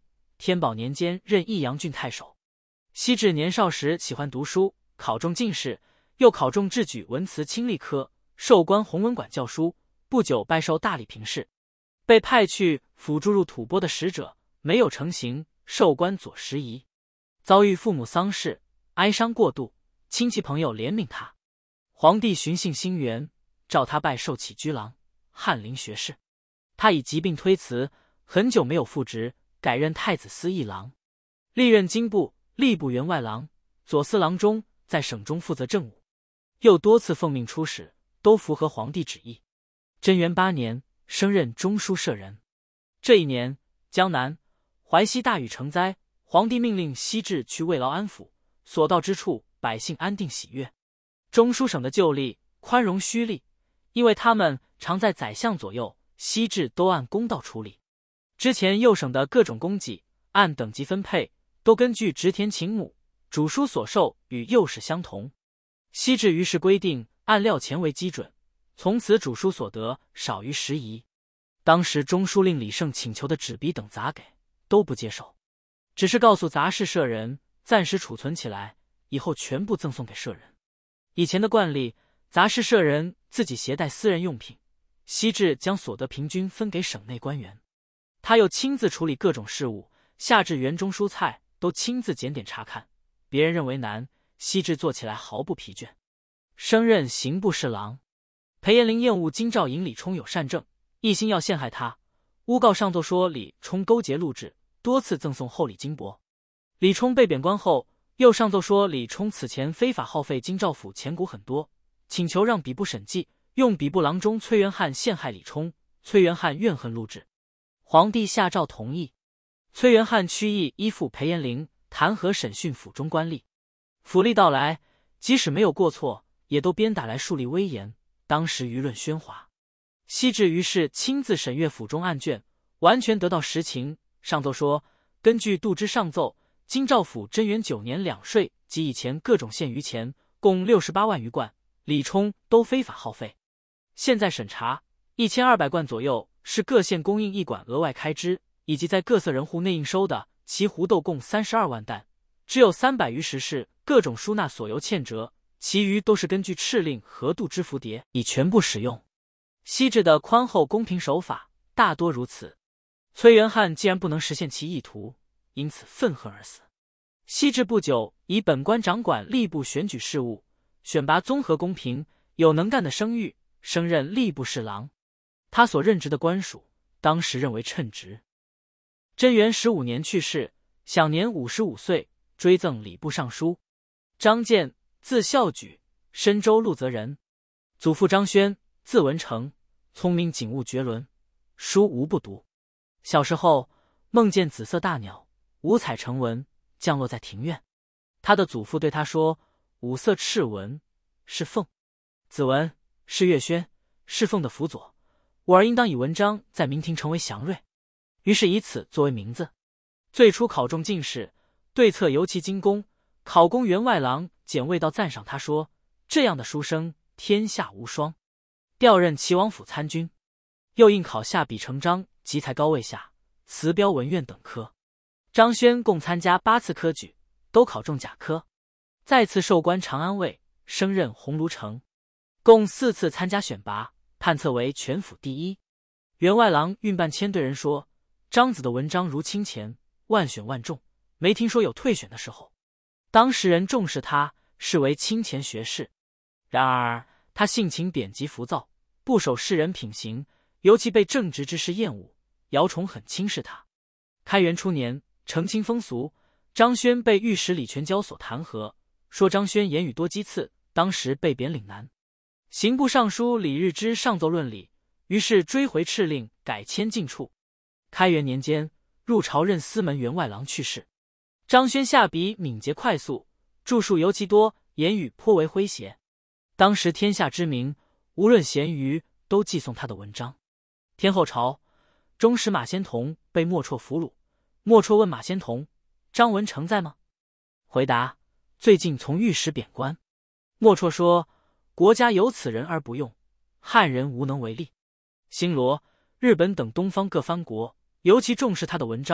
天宝年间任益阳郡太守。西至年少时喜欢读书，考中进士，又考中制举文辞清吏科，授官弘文馆教书。不久拜受大理评事，被派去辅助入吐蕃的使者，没有成行，授官左拾遗。遭遇父母丧事，哀伤过度，亲戚朋友怜悯他。皇帝寻幸兴元，召他拜授起居郎、翰林学士。他以疾病推辞，很久没有复职，改任太子司议郎，历任经部、吏部员外郎、左司郎中，在省中负责政务。又多次奉命出使，都符合皇帝旨意。贞元八年，升任中书舍人。这一年，江南、淮西大雨成灾，皇帝命令西至去慰劳安抚，所到之处，百姓安定喜悦。中书省的旧吏宽容虚吏，因为他们常在宰相左右，西至都按公道处理。之前右省的各种供给按等级分配，都根据植田请亩、主书所授与右史相同。西至于是规定按料钱为基准，从此主书所得少于十夷。当时中书令李胜请求的纸笔等杂给都不接受，只是告诉杂事舍人暂时储存起来，以后全部赠送给舍人。以前的惯例，杂事舍人自己携带私人用品，西至将所得平均分给省内官员。他又亲自处理各种事务，下至园中蔬菜都亲自检点查看，别人认为难，西至做起来毫不疲倦。升任刑部侍郎。裴延龄厌恶京兆尹李冲有善政，一心要陷害他，诬告上奏说李冲勾结录制，多次赠送厚礼金帛。李冲被贬官后，又上奏说李冲此前非法耗费京兆府钱谷很多，请求让笔部审计，用笔部郎中崔元汉陷害李冲。崔元汉怨恨录制，皇帝下诏同意。崔元汉屈意依附裴延龄，弹劾审讯府中官吏。府吏到来，即使没有过错，也都鞭打来树立威严。当时舆论喧哗，西至于是亲自审阅府中案卷，完全得到实情。上奏说，根据度支上奏，京兆府贞元九年两税及以前各种县余钱共六十八万余贯，李冲都非法耗费。现在审查一千二百贯左右是各县供应驿馆额外开支，以及在各色人户内应收的其胡豆共三十二万担，只有三百余石是各种输纳所由欠折，其余都是根据敕令核度支付牒，已全部使用。西至的宽厚公平手法大多如此。崔元汉既然不能实现其意图，因此愤恨而死。西至不久，以本官掌管吏部选举事务，选拔综合公平、有能干的生育，升任吏部侍郎。他所任职的官署，当时认为称职。贞元十五年去世，享年五十五岁，追赠礼部尚书。张建，字孝举，深州陆泽人。祖父张轩，字文成，聪明警务绝伦，书无不读。小时候梦见紫色大鸟，五彩成文，降落在庭院。他的祖父对他说：“五色赤纹是凤，紫纹是月轩，是凤的辅佐，我儿应当以文章在明廷成为祥瑞。”于是以此作为名字。最初考中进士，对策尤其精工。考功员外郎简卫道赞赏他说：“这样的书生，天下无双。”调任齐王府参军，又应考下笔成章及才高位下、词标文苑等科。张轩共参加八次科举，都考中甲科，再次授官长安尉，升任鸿胪丞，共四次参加选拔，判测为全府第一。员外郎运办签对人说：“张子的文章如清钱，万选万中，没听说有退选的时候。”当时人重视他，视为清钱学士。然而他性情贬极浮躁，不守世人品行，尤其被正直之士厌恶。姚崇很轻视他。开元初年，澄清风俗，张轩被御史李全交所弹劾，说张轩言语多讥刺，当时被贬岭南。刑部尚书李日之上奏论理，于是追回敕令，改迁禁处。开元年间，入朝任司门员外郎去世。张轩下笔敏捷快速，著述尤其多，言语颇为诙谐。当时天下知名，无论闲余，都寄送他的文章。天后朝，中使马先同被莫绰俘虏，莫绰问马先同：“张文成在吗？”回答：“最近从御史贬官。”莫绰说：“国家有此人而不用，汉人无能为力。”新罗、日本等东方各藩国尤其重视他的文章，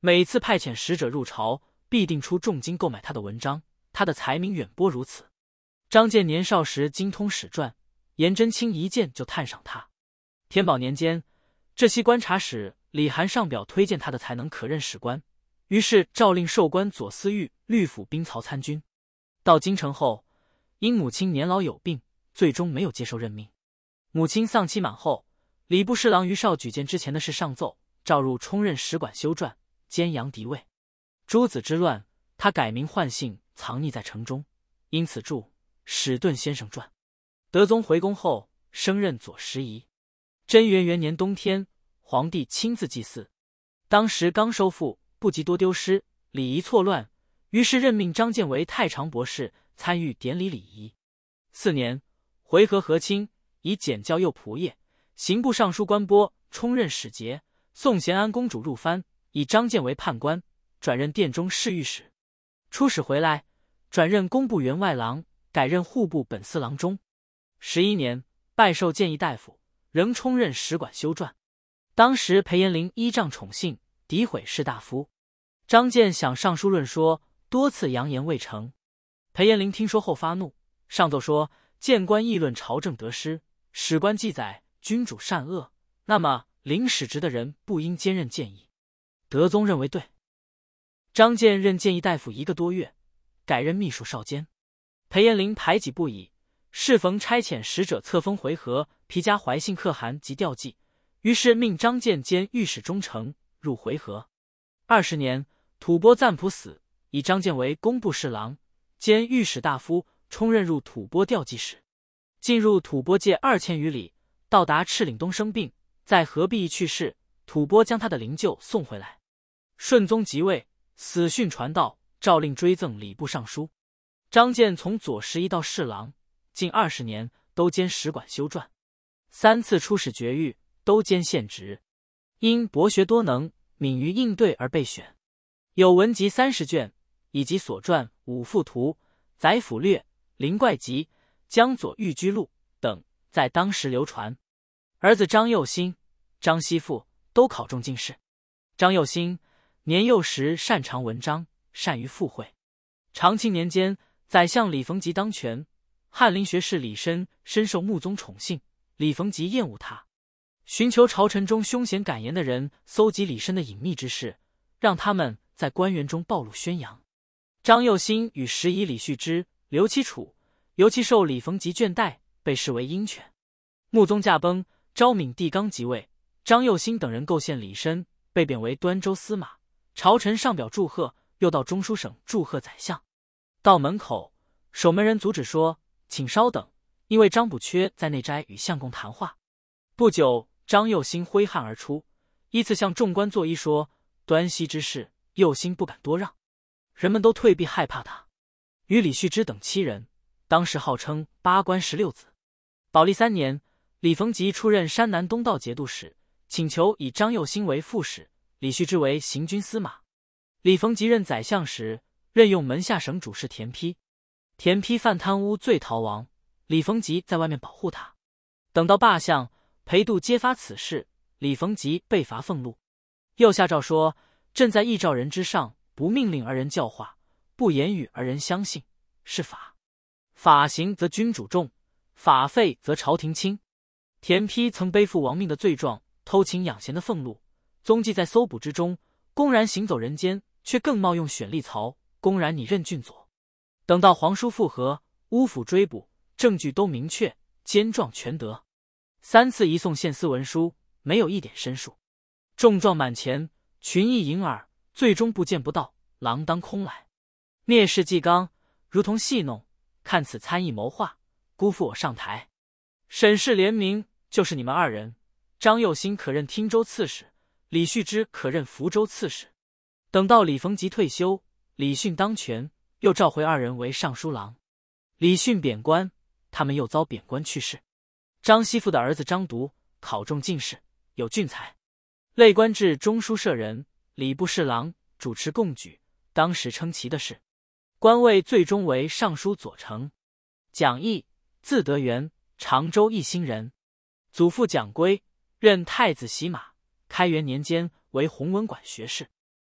每次派遣使者入朝，必定出重金购买他的文章，他的才名远播如此。张建年少时精通史传，颜真卿一见就叹赏他。天宝年间，浙西观察使李涵上表推荐他的才能可任史官，于是诏令授官左司御、律府兵曹参军。到京城后，因母亲年老有病，最终没有接受任命。母亲丧期满后，礼部侍郎于绍举荐之前的事上奏，召入充任使馆修撰，兼扬敌位。诸子之乱，他改名换姓，藏匿在城中，因此著《史顿先生传》。德宗回宫后，升任左拾遗。贞元元年冬天，皇帝亲自祭祀。当时刚收复，不及多丢失，礼仪错乱，于是任命张建为太常博士，参与典礼礼仪。四年，回纥和亲，以检校右仆射、刑部尚书官播充任使节。宋咸安公主入藩，以张建为判官，转任殿中侍御史。出使回来，转任工部员外郎，改任户部本司郎中。十一年，拜授谏议大夫，仍充任使馆修撰。当时裴延龄依仗宠幸，诋毁士大夫。张建想上书论说，多次扬言未成。裴延龄听说后发怒，上奏说谏官议论朝政得失，史官记载君主善恶，那么领史职的人不应兼任谏议。德宗认为对。张建任谏议大夫一个多月，改任秘书少监。裴延龄排挤不已，适逢差遣使者册封回纥，皮加怀信可汗及调剂，于是命张建兼御史中丞，入回纥。二十年，吐蕃赞普死，以张建为工部侍郎，兼御史大夫，充任入吐蕃调剂使。进入吐蕃界二千余里，到达赤岭东生病，在合璧去世，吐蕃将他的灵柩送回来。顺宗即位，死讯传到，诏令追赠礼部尚书。张建从左拾遗到侍郎，近二十年都兼使馆修撰，三次出使绝域，都兼县职。因博学多能，敏于应对而被选。有文集三十卷，以及所传《五赋图》《载府略》《灵怪集》《江左寓居录》等，在当时流传。儿子张幼兴、张熙父都考中进士。张幼兴年幼时擅长文章，善于附会。长庆年间，宰相李逢吉当权，翰林学士李绅深受穆宗宠幸，李逢吉厌恶他，寻求朝臣中凶险敢言的人，搜集李绅的隐秘之事，让他们在官员中暴露宣扬。张幼兴与时以李续之、刘其楚，尤其受李逢吉眷戴，被视为鹰犬。穆宗驾崩，昭敏帝刚即位，张幼兴等人构陷李绅，被贬为端州司马。朝臣上表祝贺，又到中书省祝贺宰相。到门口，守门人阻止说：“请稍等，因为张补缺在内斋与相公谈话。”不久，张幼兴挥汗而出，依次向众官作揖说：“端熙之事，幼兴不敢多让。”人们都退避害怕他。与李续之等七人，当时号称八官十六子。宝历三年，李逢吉出任山南东道节度使，请求以张幼兴为副使，李续之为行军司马。李逢吉任宰相时，任用门下省主事田丕。田丕犯贪污罪逃亡，李逢吉在外面保护他。等到罢相，裴度揭发此事，李逢吉被罚俸禄。又下诏说：“朕在议召人之上，不命令而人教化，不言语而人相信，是法。法行则君主重，法废则朝廷轻。”田丕曾背负亡命的罪状，偷请养贤的俸禄，踪迹在搜捕之中，公然行走人间，却更冒用选吏曹，公然拟任郡佐。等到皇叔复核，乌府追捕，证据都明确，奸状全得。三次移送献司文书，没有一点申述。众状满前，群议迎耳，最终不见不到，锒当空来。蔑视纪纲，如同戏弄，看此参议谋划，辜负我上台。审视廉明，就是你们二人。张幼兴可任汀州刺史，李续之可任福州刺史。等到李逢吉退休，李训当权，又召回二人为尚书郎。李训贬官，他们又遭贬官去世。张熙父的儿子张独考中进士，有俊才，累官至中书舍人、礼部侍郎，主持贡举，当时称奇的事。官位最终为尚书左丞。蒋毅，字德元，常州义兴人，祖父蒋圭，任太子洗马，开元年间为弘文馆学士。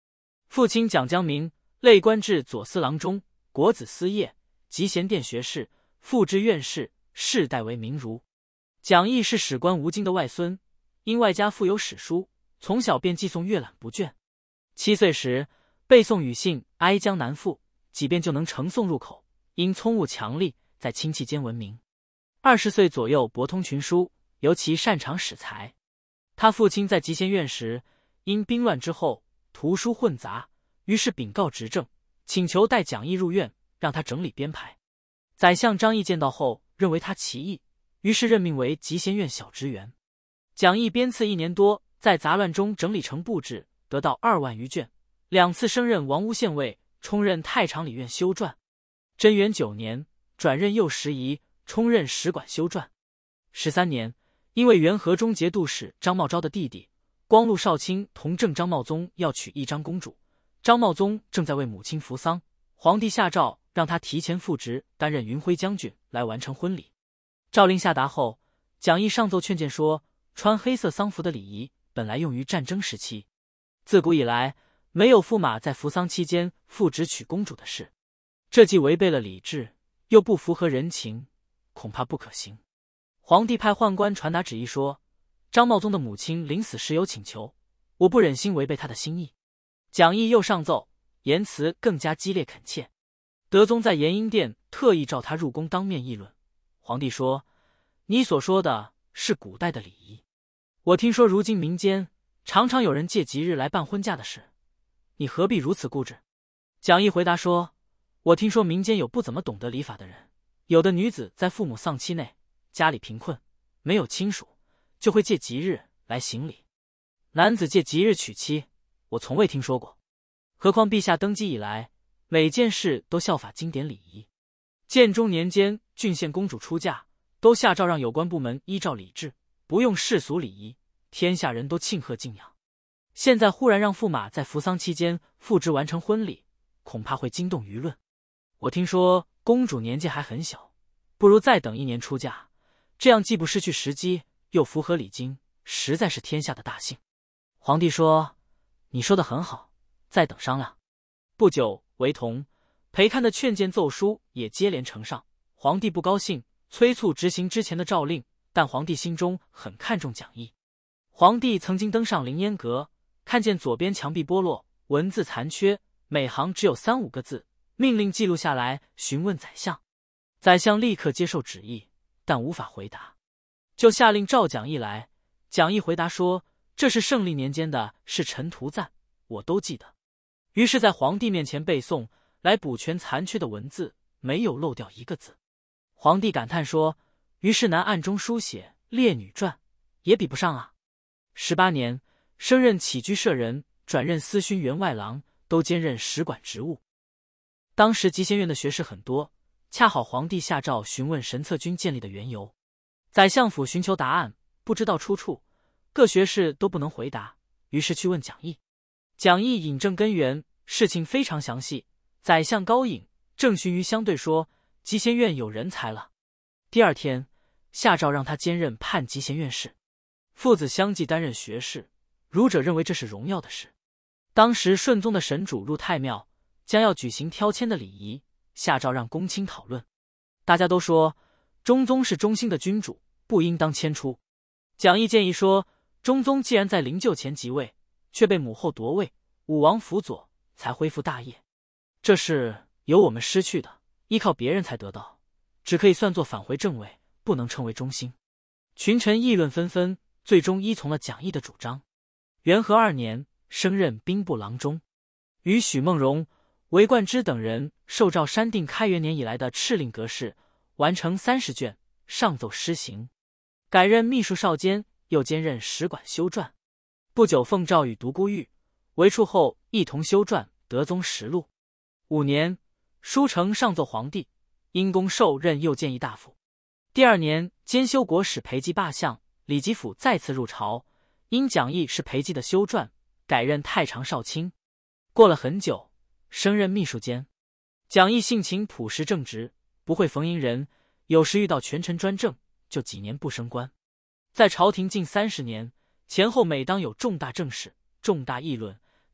父亲蒋江明累官至左司郎中、国子司业、集贤殿学士，复知院士，世代为名儒。蒋毅是史官吴京的外孙，因外家富有史书，从小便寄诵阅览不倦。七岁时背诵语信哀江南赋，几遍就能成诵入口，因聪悟强力，在亲戚间闻名。二十岁左右博通群书，尤其擅长史才。他父亲在集贤院时，因兵乱之后图书混杂，于是禀告执政，请求带蒋毅入院，让他整理编排。宰相张毅见到后，认为他奇异，于是任命为集贤院小职员。蒋毅编次一年多，在杂乱中整理成布置，得到二万余卷，两次升任王屋县尉，充任太常理院修撰。贞元九年，转任右拾遗，充任史馆修撰。十三年，因为元和中节度使张茂昭的弟弟光禄少卿同正张茂宗要娶义章公主，张茂宗正在为母亲扶丧，皇帝下诏让他提前复职，担任云辉将军，来完成婚礼。诏令下达后，蒋毅上奏劝谏说，穿黑色丧服的礼仪本来用于战争时期，自古以来没有驸马在扶丧期间复职娶公主的事，这既违背了礼制，又不符合人情，恐怕不可行。皇帝派宦官传达旨意说，张茂宗的母亲临死时有请求，我不忍心违背他的心意。蒋毅又上奏，言辞更加激烈恳切。德宗在延英殿特意召他入宫当面议论。皇帝说，你所说的是古代的礼仪，我听说如今民间常常有人借吉日来办婚嫁的事，你何必如此固执？蒋毅回答说，我听说民间有不怎么懂得礼法的人，有的女子在父母丧妻内，家里贫困，没有亲属，就会借吉日来行礼。男子借吉日娶妻，我从未听说过，何况陛下登基以来，每件事都效法经典礼仪。建中年间，郡县公主出嫁，都下诏让有关部门依照礼制，不用世俗礼仪，天下人都庆贺敬仰。现在忽然让驸马在扶丧期间复职完成婚礼，恐怕会惊动舆论。我听说公主年纪还很小，不如再等一年出嫁，这样既不失去时机，又符合礼经，实在是天下的大幸。皇帝说，你说的很好，再等商量。不久，韦同、裴堪的劝谏奏书也接连呈上，皇帝不高兴，催促执行之前的诏令，但皇帝心中很看重蒋毅。皇帝曾经登上凌烟阁，看见左边墙壁剥落，文字残缺，每行只有三五个字，命令记录下来，询问宰相。宰相立刻接受旨意，但无法回答，就下令召蒋毅来。蒋毅回答说，这是圣历年间的，是臣图赞，我都记得。于是在皇帝面前背诵，来补全残缺的文字，没有漏掉一个字。皇帝感叹说，于是南暗中书写《列女传》，也比不上啊。十八年，升任起居舍人，转任司勋员外郎，都兼任史馆职务。当时集贤院的学士很多，恰好皇帝下诏询问神策军建立的缘由，宰相府寻求答案，不知道出处，各学士都不能回答，于是去问蒋毅。蒋毅引证根源，事情非常详细。宰相高颖、郑勋于相对说，集贤院有人才了。第二天下诏让他兼任判集贤院士，父子相继担任学士，儒者认为这是荣耀的事。当时顺宗的神主入太庙，将要举行挑签的礼仪，下诏让公卿讨论。大家都说中宗是忠心的君主，不应当迁出。蒋毅建议说，中宗既然在灵柩前即位，却被母后夺位，武王辅佐，才恢复大业，这是由我们失去的，依靠别人才得到，只可以算作返回正位，不能称为忠心。群臣议论纷纷，最终依从了蒋毅的主张。元和二年，升任兵部郎中，与许梦荣、韦冠之等人受诏删定开元年以来的敕令格式，完成三十卷，上奏施行。改任秘书少监，又兼任史馆修撰。不久奉诏与独孤玉、韦处后一同修撰《德宗实录》。五年，书呈上奏皇帝，因公受任右谏议大夫。第二年，兼修国史裴寂罢相，李吉甫再次入朝，因蒋毅是裴寂的修撰，改任太常少卿。过了很久，升任秘书监。蒋毅性情朴实正直，不会逢迎人，有时遇到权臣专政，就几年不升官。在朝廷近三十年，前后每当有重大政事、重大议论，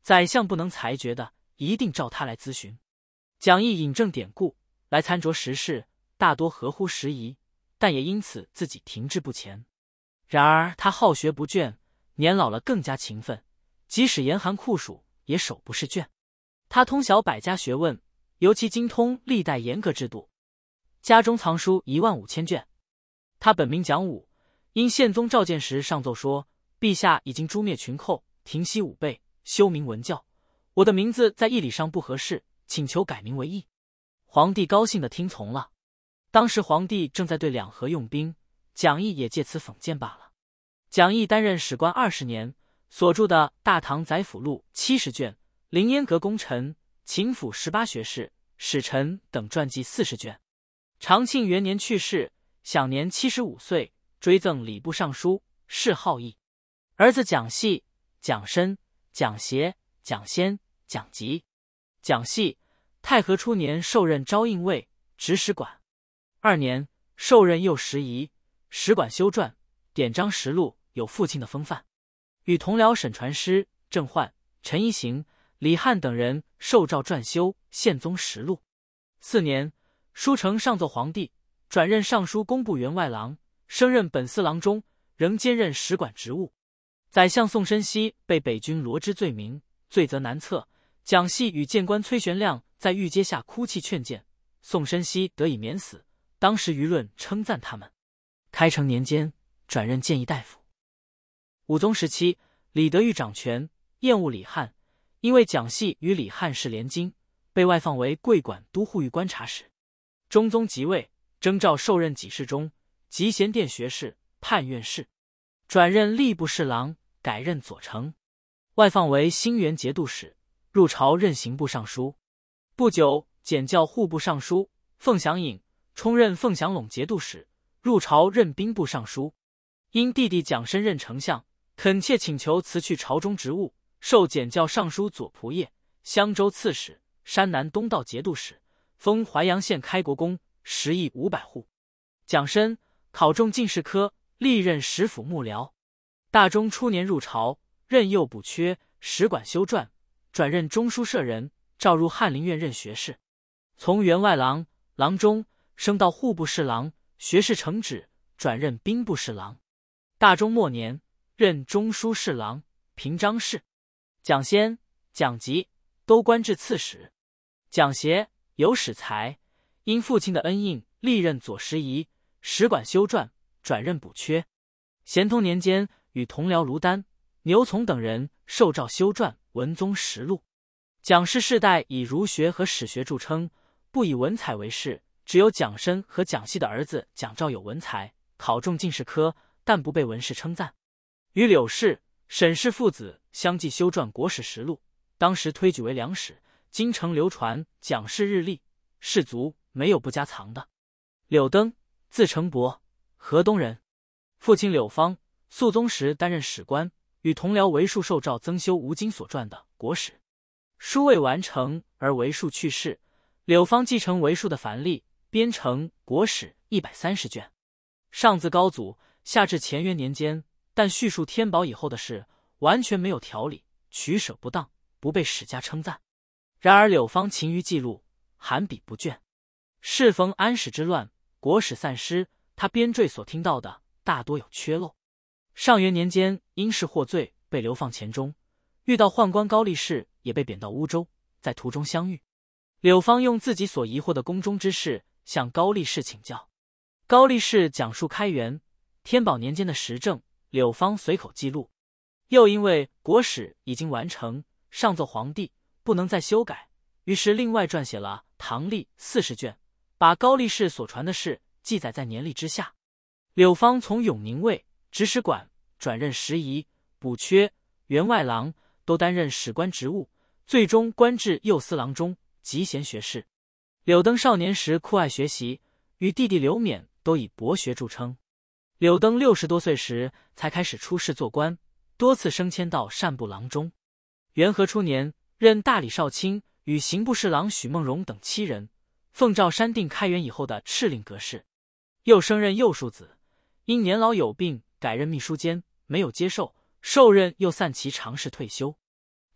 宰相不能裁决的，一定召他来咨询。讲义引证典故来参酌时事，大多合乎时宜，但也因此自己停滞不前。然而他好学不倦，年老了更加勤奋，即使严寒酷暑也手不释卷。他通晓百家学问，尤其精通历代严格制度，家中藏书一万五千卷。他本名蒋武，因宪宗召见时上奏说，陛下已经诛灭群寇，停息武备，修明文教，我的名字在义理上不合适，请求改名为义。皇帝高兴地听从了。当时皇帝正在对两河用兵，蒋义也借此讽谏罢了。蒋义担任史官二十年，所著的《大唐宰辅录》七十卷，《凌烟阁功臣》、秦府十八学士、史臣等传记四十卷。长庆元年去世，享年七十五岁，追赠礼部尚书，谥好义。儿子蒋系、蒋申、蒋协、蒋先、蒋吉。蒋系，太和初年受任昭应尉，执使馆。二年受任右拾遗，使馆修撰、典章实录，有父亲的风范。与同僚沈传师、郑焕、陈一行、李翰等人受诏撰修《宪宗实录》。四年，书成上奏皇帝，转任尚书工部员外郎，升任本司郎中，仍兼任使馆职务。宰相宋申锡被北军罗织罪名，罪责难测。蒋系与谏官崔玄亮在御阶下哭泣劝谏，宋申锡得以免死。当时舆论称赞他们。开成年间，转任谏议大夫。武宗时期，李德裕掌权，厌恶李翰，因为蒋系与李翰是联经，被外放为桂管都护御观察使。中宗即位，征召受任给事中，集贤殿学士、判院士，转任吏部侍郎，改任左丞，外放为兴元节度使，入朝任刑部尚书。不久，检校户部尚书，凤翔尹充任凤翔陇节度使，入朝任兵部尚书。因弟弟蒋申任丞相，恳切请求辞去朝中职务，授检校尚书左仆射、襄州刺史、山南东道节度使，封淮阳县开国公，食邑五百户。蒋申考中进士科，历任食府幕僚。大中初年入朝，任右补缺，使馆修撰，转任中书舍人，召入翰林院任学士。从员外郎、郎中升到户部侍郎、学士承旨，转任兵部侍郎。大中末年，任中书侍郎、平章事。蒋先、蒋吉都官至刺史。蒋协有史才，因父亲的恩应，历任左拾遗，使馆修撰，转任补缺。咸通年间，与同僚卢丹、牛从等人受诏修撰《文宗实录》。蒋氏世代以儒学和史学著称，不以文采为事，只有蒋申和蒋系的儿子蒋兆有文才，考中进士科，但不被文士称赞。与柳氏、沈氏父子相继修撰《国史实录》，当时推举为良史，京城流传蒋氏日历，士族没有不加藏的。柳登，字成伯，河东人，父亲柳芳，肃宗时担任史官，与同僚韦树受诏增修吴京所撰的《国史》，书未完成而韦树去世，柳芳继承韦树的藩例，编成《国史》一百三十卷，上自高祖，下至乾元年间，但叙述天宝以后的事，完全没有条理，取舍不当，不被史家称赞。然而柳芳勤于记录，含笔不倦。适逢安史之乱，国史散失，他编缀所听到的大多有缺漏。上元年间，因事获罪，被流放黔中，遇到宦官高力士，也被贬到乌州，在途中相遇。柳芳用自己所疑惑的宫中之事向高力士请教，高力士讲述开元、天宝年间的时政，柳芳随口记录。又因为国史已经完成，上奏皇帝，不能再修改，于是另外撰写了唐历四十卷，把高力士所传的事记载在年历之下。柳芳从永宁尉、执使馆转任拾遗、补缺、员外郎，都担任史官职务，最终官至右司郎中、集贤学士。柳登少年时酷爱学习，与弟弟刘勉都以博学著称。柳登六十多岁时才开始出仕做官，多次升迁到善部郎中。元和初年，任大理少卿，与刑部侍郎许梦荣等七人，奉诏删定开元以后的敕令格式。又升任右庶子，因年老有病，改任秘书监，没有接受，受任又散其常侍退休。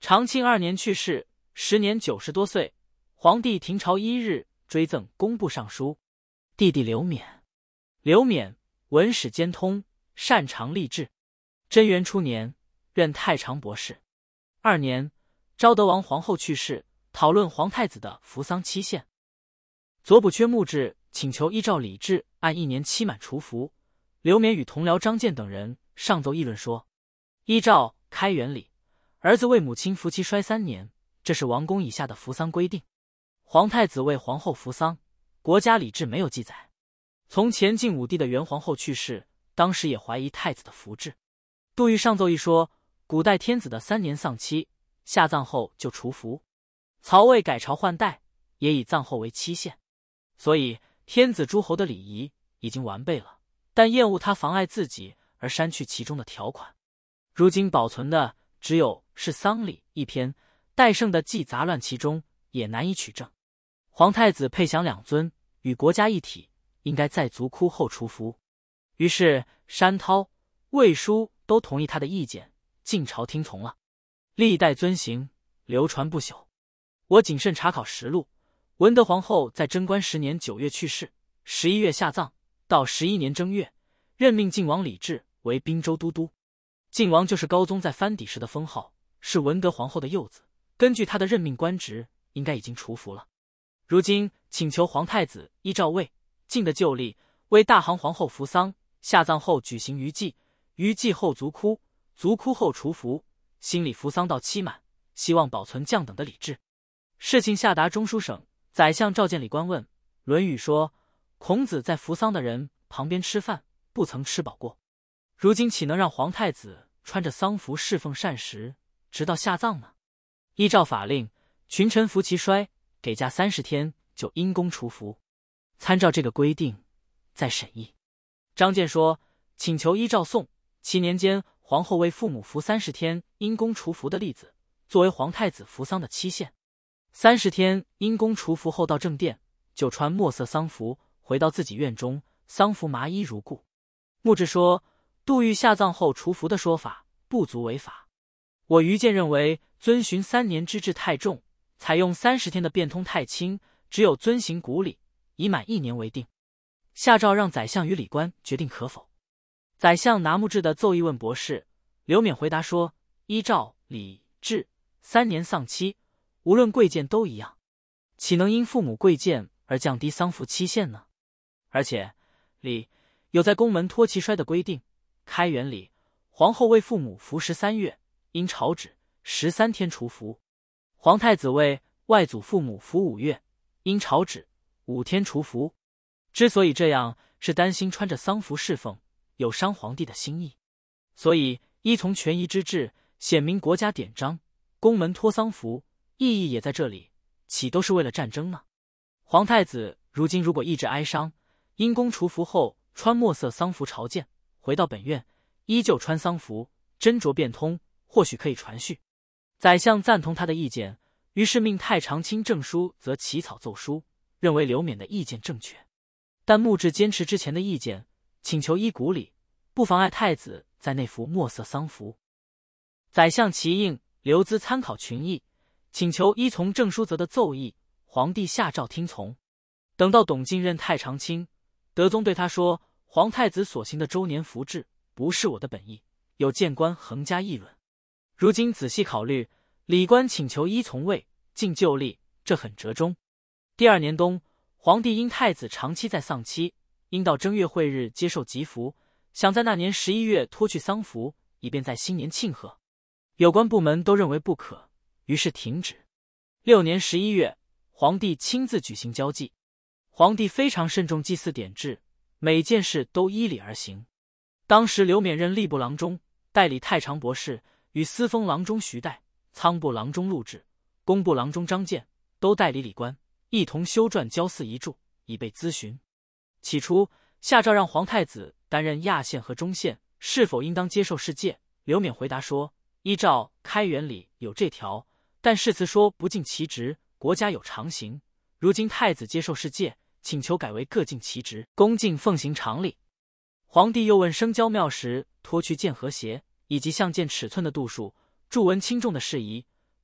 长庆二年去世，时年九十多岁。皇帝停朝一日，追赠工部尚书。弟弟刘勉，刘勉文史兼通，擅长吏治。贞元初年，任太常博士。二年，昭德王皇后去世，讨论皇太子的服丧期限。左补阙墓志请求依照礼制，按一年期满除服。刘勉与同僚张建等人上奏议论说，依照开元礼，儿子为母亲服期衰三年，这是王公以下的服丧规定。皇太子为皇后服丧，国家礼制没有记载。从前晋武帝的元皇后去世，当时也怀疑太子的服制。杜预上奏议说，古代天子的三年丧期，下葬后就除服。曹魏改朝换代，也以葬后为期限，所以天子诸侯的礼仪已经完备了，但厌恶他妨碍自己而删去其中的条款。如今保存的只有是丧礼一篇，代剩的既杂乱其中，也难以取证。皇太子配享两尊，与国家一体，应该在族哭后除服。于是山涛、魏书都同意他的意见，进朝听从了。历代遵行，流传不朽。我谨慎查考实录，文德皇后在贞观十年九月去世，十一月下葬，到十一年正月，任命晋王李治为滨州都督。晋王就是高宗在藩邸时的封号，是文德皇后的幼子，根据他的任命官职，应该已经除服了。如今请求皇太子依照魏、晋的旧例，为大行皇后服丧，下葬后举行余祭，余祭后族哭，族哭后除服，新礼服丧到期满，希望保存降等的礼制。事情下达中书省，宰相召见礼官问，《论语》说，孔子在服丧的人旁边吃饭，不曾吃饱过，如今岂能让皇太子穿着丧服侍奉膳食，直到下葬呢？依照法令，群臣服其衰，给假三十天，就因公除服。参照这个规定，再审议。张建说，请求依照宋其年间皇后为父母服三十天因公除服的例子，作为皇太子服丧的期限。三十天因公除服后到正殿，就穿墨色丧服，回到自己院中，丧服麻衣如故。穆志说，杜预下葬后除服的说法不足为法。我愚见认为，遵循三年之制太重，采用三十天的变通太轻，只有遵行古礼，以满一年为定。下诏让宰相与礼官决定可否。宰相拿穆志的奏议问博士，刘勉回答说，依照礼制，三年丧期，无论贵贱都一样，岂能因父母贵贱而降低丧服期限呢？而且礼有在宫门托其衰的规定，开元礼，皇后为父母服十三月，因朝旨十三天除服；皇太子为外祖父母服五月，因朝旨五天除服。之所以这样，是担心穿着丧服侍奉有伤皇帝的心意，所以依从权宜之治，显明国家典章，宫门托丧服，意义也在这里，岂都是为了战争呢？皇太子如今如果意志哀伤，因公除服后穿墨色丧服朝见，回到本院依旧穿丧服，斟酌变通，或许可以传续。宰相赞同他的意见，于是命太常卿郑书则起草奏书，认为刘勉的意见正确。但穆志坚持之前的意见，请求依古礼，不妨碍太子在内服墨色丧服。宰相齐应，留资参考群议，请求依从郑书则的奏议，皇帝下诏听从。等到董敬任太常卿，德宗对他说，皇太子所行的周年服制不是我的本意，有谏官横加议论。如今仔细考虑，礼官请求依从魏、晋旧例，这很折中。第二年冬，皇帝因太子长期在丧期，应到正月会日接受吉服，想在那年十一月脱去丧服，以便在新年庆贺。有关部门都认为不可，于是停止。六年十一月，皇帝亲自举行交际。皇帝非常慎重祭祀典制，每件事都依礼而行。当时刘勉任吏部郎中，代理太常博士，与司封郎中徐岱、仓部郎中陆贽、工部郎中张建都代理礼官，一同修撰交祀遗著，以备咨询。起初下诏让皇太子担任亚县和中县，是否应当接受世界？刘勉回答说，依照开元礼有这条，但誓词说不尽其职，国家有常刑。如今太子接受世界，请求改为各尽其职，恭敬奉行常理。皇帝又问生交庙时脱去剑和鞋以及相剑尺寸的度数、注文轻重的事宜，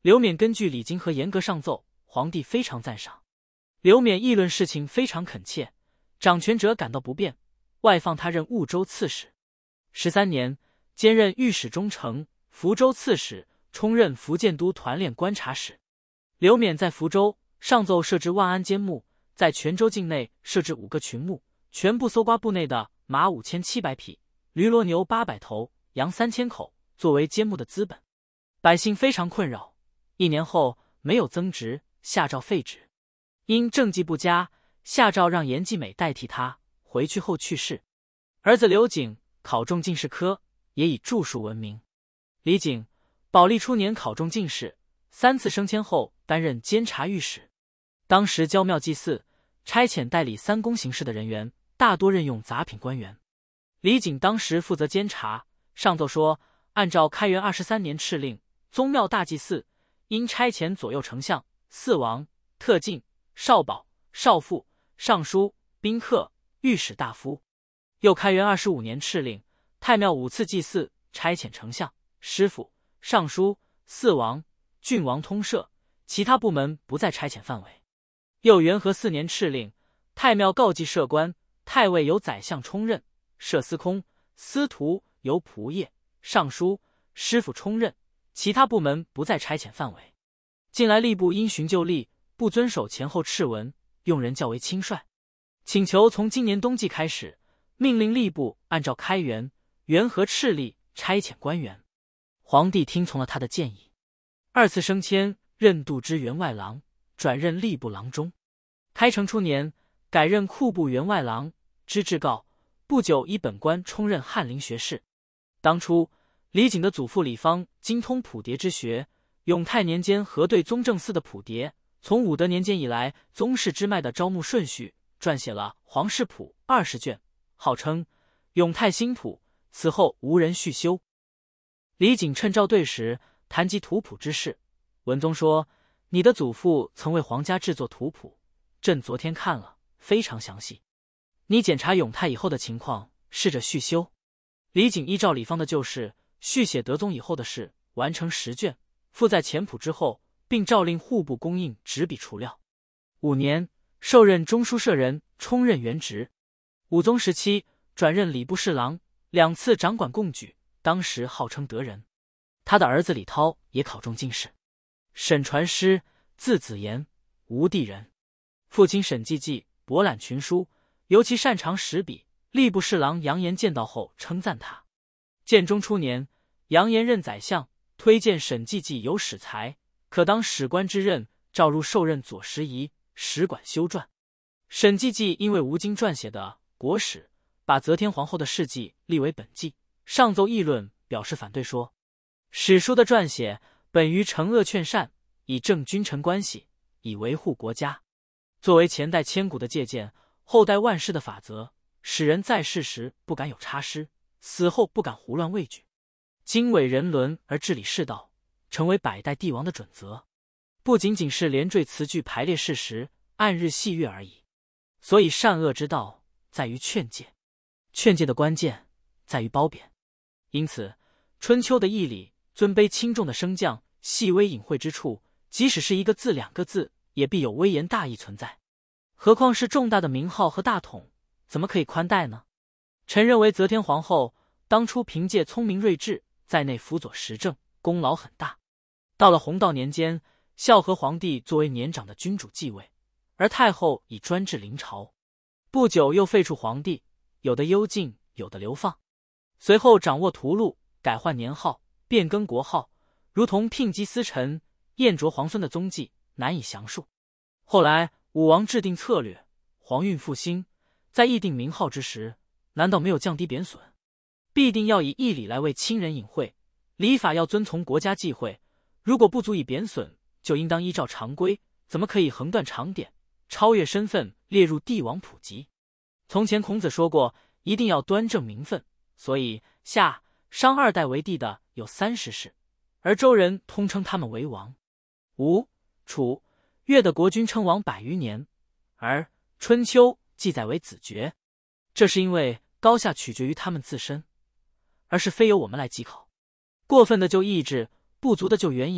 刘勉根据礼经和严格上奏，皇帝非常赞赏。刘勉议论事情非常恳切，掌权者感到不便，外放他任婺州刺史。十三年，兼任御史中丞、福州刺史，充任福建都团练观察使。刘勉在福州上奏设置万安监牧，在泉州境内设置五个群牧，全部搜刮部内的马五千七百匹，驴骡牛八百头，羊三千口，作为监牧的资本。百姓非常困扰。一年后没有增职，下诏废止。因政绩不佳，下诏让严继美代替他，回去后去世。儿子刘景考中进士科，也以著述闻名。李景，宝历初年考中进士，三次升迁后担任监察御史。当时郊庙祭祀，差遣代理三公行事的人员，大多任用杂品官员。李景当时负责监察，上奏说，按照开元二十三年敕令，宗庙大祭祀应差遣左右丞相、四王、特进、少保、少傅、尚书、宾客、御史大夫。又开元二十五年敕令，太庙五次祭祀，差遣丞相、师傅、尚书、四王、郡王通摄，其他部门不在差遣范围。又元和四年敕令，太庙告祭设官，太尉由宰相充任，设司空、司徒由仆射、尚书、师傅充任，其他部门不在差遣范围。近来吏部因循旧例，不遵守前后敕文，用人较为轻率，请求从今年冬季开始，命令吏部按照开元、元和敕例差遣官员。皇帝听从了他的建议，二次升迁，任度支员外郎，转任吏部郎中。开成初年，改任库部员外郎，知制告，不久以本官充任翰林学士。当初李景的祖父李方精通谱牒之学，永泰年间核对宗正寺的谱牒，从武德年间以来宗室支脉的招募顺序，撰写了《皇室谱》二十卷，号称永泰新谱，此后无人续修。李景趁召对时，谈及图谱之事，文宗说：“你的祖父曾为皇家制作图谱，朕昨天看了，非常详细。你检查永泰以后的情况，试着续修。”李景依照李方的旧事，续写德宗以后的事，完成十卷，附在前谱之后，并诏令户部供应纸笔除料。五年，受任中书舍人，充任原职。武宗时期，转任礼部侍郎，两次掌管贡举，当时号称德人。他的儿子李涛也考中进士。沈传师，字子言，吴地人。父亲沈济济博览群书，尤其擅长识笔。吏部侍郎杨炎见到后称赞他。建中初年，杨炎任宰相，推荐沈济济有史才，可当史官之任，召入受任左拾遗，使馆修撰。沈济济因为吴京撰写的《国史》，把则天皇后的事迹立为本纪，上奏议论，表示反对说，史书的撰写本于惩恶劝善，以正君臣关系，以维护国家，作为前代千古的借鉴，后代万世的法则，使人在世时不敢有差失，死后不敢胡乱畏惧，经纬人伦而治理世道，成为百代帝王的准则。不仅仅是连缀词句排列事实，按日细月而已。所以善恶之道在于劝诫，劝诫的关键在于褒贬。因此春秋的义理，尊卑轻重的升降，细微隐晦之处，即使是一个字两个字，也必有微言大义存在。何况是重大的名号和大统，怎么可以宽待呢？臣认为则天皇后当初凭借聪明睿智，在内辅佐时政，功劳很大。到了弘道年间，孝和皇帝作为年长的君主继位，而太后已专制临朝。不久又废黜皇帝，有的幽禁，有的流放。随后掌握图录，改换年号，变更国号，如同聘姬司臣、燕啄皇孙的踪迹，难以详述。后来武王制定策略，皇运复兴，在议定名号之时，难道没有降低贬损？必定要以义理来为亲人隐讳，礼法要遵从国家忌讳。如果不足以贬损，就应当依照常规，怎么可以横断常典，超越身份，列入帝王普及？从前孔子说过，一定要端正名分，所以夏、商二代为帝的有三十世，而周人通称他们为王。吴、楚、越的国君称王百余年，而春秋记载为子爵，这是因为高下取决于他们自身，而是非由我们来稽考。过分的就抑制，不足的就援引，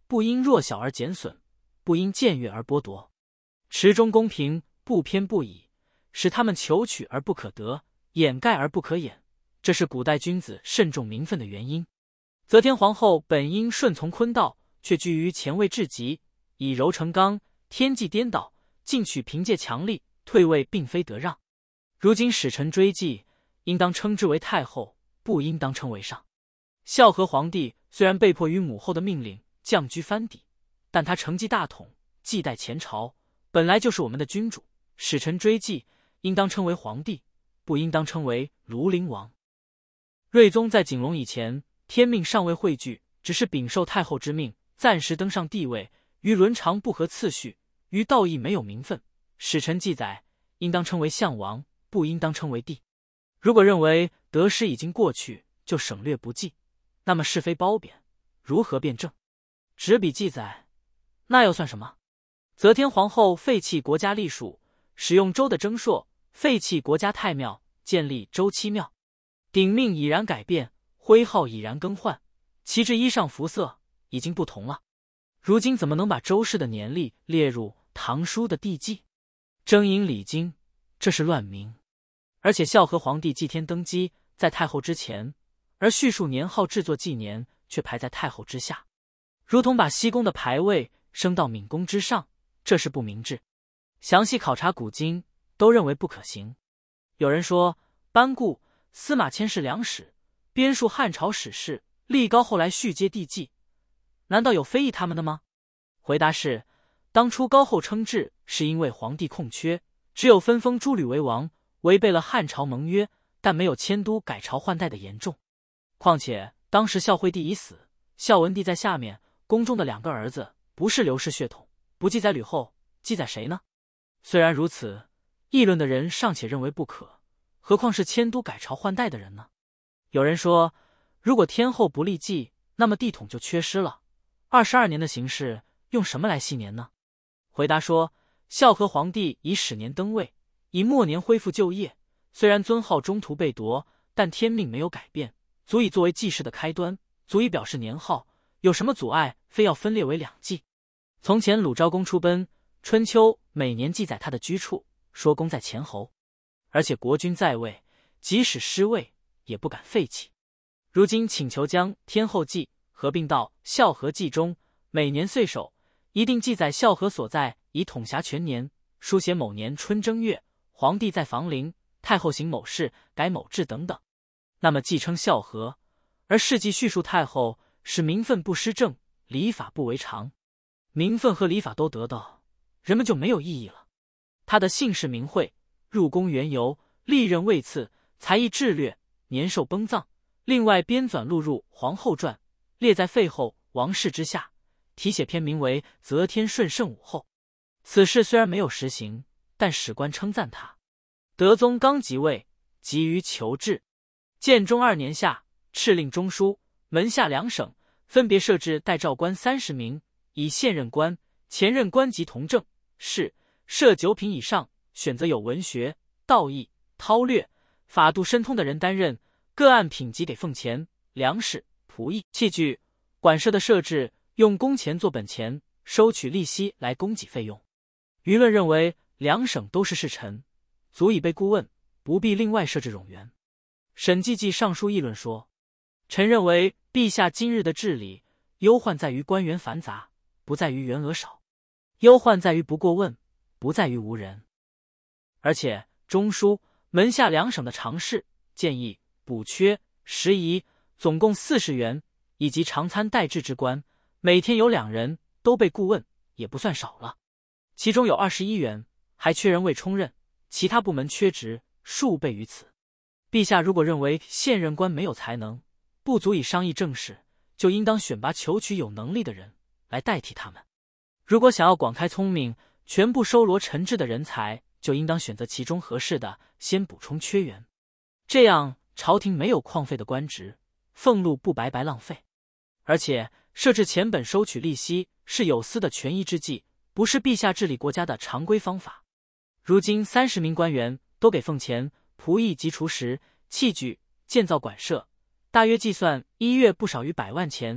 不因弱小而减损，不因僭越而剥夺，持中公平，不偏不倚，使他们求取而不可得，掩盖而不可掩，这是古代君子慎重名分的原因。则天皇后本应顺从坤道，却居于前位至极，以柔成刚，天际颠倒，进取凭借强力，退位并非得让。如今使臣追记，应当称之为太后，不应当称为上。孝和皇帝虽然被迫于母后的命令降居藩邸，但他承继大统，继代前朝，本来就是我们的君主，使臣追记，应当称为皇帝，不应当称为庐陵王。睿宗在景隆以前，天命尚未汇聚，只是禀受太后之命，暂时登上帝位，于伦常不合次序，于道义没有名分，使臣记载，应当称为相王，不应当称为帝。如果认为得失已经过去，就省略不记，那么是非褒贬如何辩证？执笔记载，那又算什么？则天皇后废弃国家隶属，使用周的征朔，废弃国家太庙，建立周七庙。鼎命已然改变，徽号已然更换，旗帜衣上服色已经不同了。如今怎么能把周氏的年历列入唐书的帝纪？征引礼经，这是乱名。而且孝和皇帝祭天登基在太后之前，而叙述年号制作纪年却排在太后之下，如同把西宫的牌位升到闵宫之上，这是不明智。详细考察古今，都认为不可行。有人说，班固、司马迁是良史，编述汉朝史事，立高后来续接帝纪，难道有非议他们的吗？回答是，当初高后称制是因为皇帝空缺，只有分封诸吕为王，违背了汉朝盟约，但没有迁都改朝换代的严重。况且当时孝惠帝已死，孝文帝在下面，宫中的两个儿子不是刘氏血统，不记载吕后，记载谁呢？虽然如此，议论的人尚且认为不可，何况是迁都改朝换代的人呢？有人说，如果天后不立纪，那么帝统就缺失了，二十二年的形式用什么来系年呢？回答说，孝和皇帝以始年登位，以末年恢复旧业，虽然尊号中途被夺，但天命没有改变，足以作为纪事的开端，足以表示年号，有什么阻碍非要分裂为两纪？从前鲁昭公出奔，春秋每年记载他的居处，说公在前侯，而且国君在位，即使失位也不敢废弃。如今请求将天后纪合并到孝和纪中，每年岁首一定记载孝和所在，以统辖全年，书写某年春正月，皇帝在房陵，太后行某事，改某制等等。那么既称孝和，而事迹叙述太后，使名分不失正，礼法不为常，名分和礼法都得到，人们就没有异议了。他的姓氏名讳，入宫缘由，历任位次，才艺智略，年寿崩葬，另外编纂录入《皇后传》，列在废后王氏之下，题写篇名为《则天顺圣武后》。此事虽然没有实行，但史官称赞他。德宗刚即位，急于求治。建中二年夏，敕令中书、门下两省分别设置代诏官三十名，以现任官、前任官级同正，是设九品以上，选择有文学、道义、韬略、法度深通的人担任，各按品级给俸钱、粮食、仆役、器具。馆舍的设置用工钱做本钱，收取利息来供给费用。舆论认为两省都是侍臣，足以被顾问，不必另外设置冗员。沈济记上书议论说，臣认为陛下今日的治理，忧患在于官员繁杂，不在于员额少；忧患在于不过问，不在于无人。而且中书、门下两省的常侍、建议、补缺、拾遗，总共四十员，以及常参代制之官，每天有两人都被顾问，也不算少了。其中有二十一员，还缺人未充任，其他部门缺职数倍于此。陛下如果认为现任官没有才能，不足以商议政事，就应当选拔求取有能力的人来代替他们。如果想要广开聪明，全部收罗臣治的人才，就应当选择其中合适的，先补充缺员。这样朝廷没有旷废的官职，俸禄不白白浪费。而且设置钱本收取利息是有司的权宜之计，不是陛下治理国家的常规方法。如今三十名官员都给俸钱、仆役及厨食、器具、建造馆舍，大约计算一月不少于百万钱，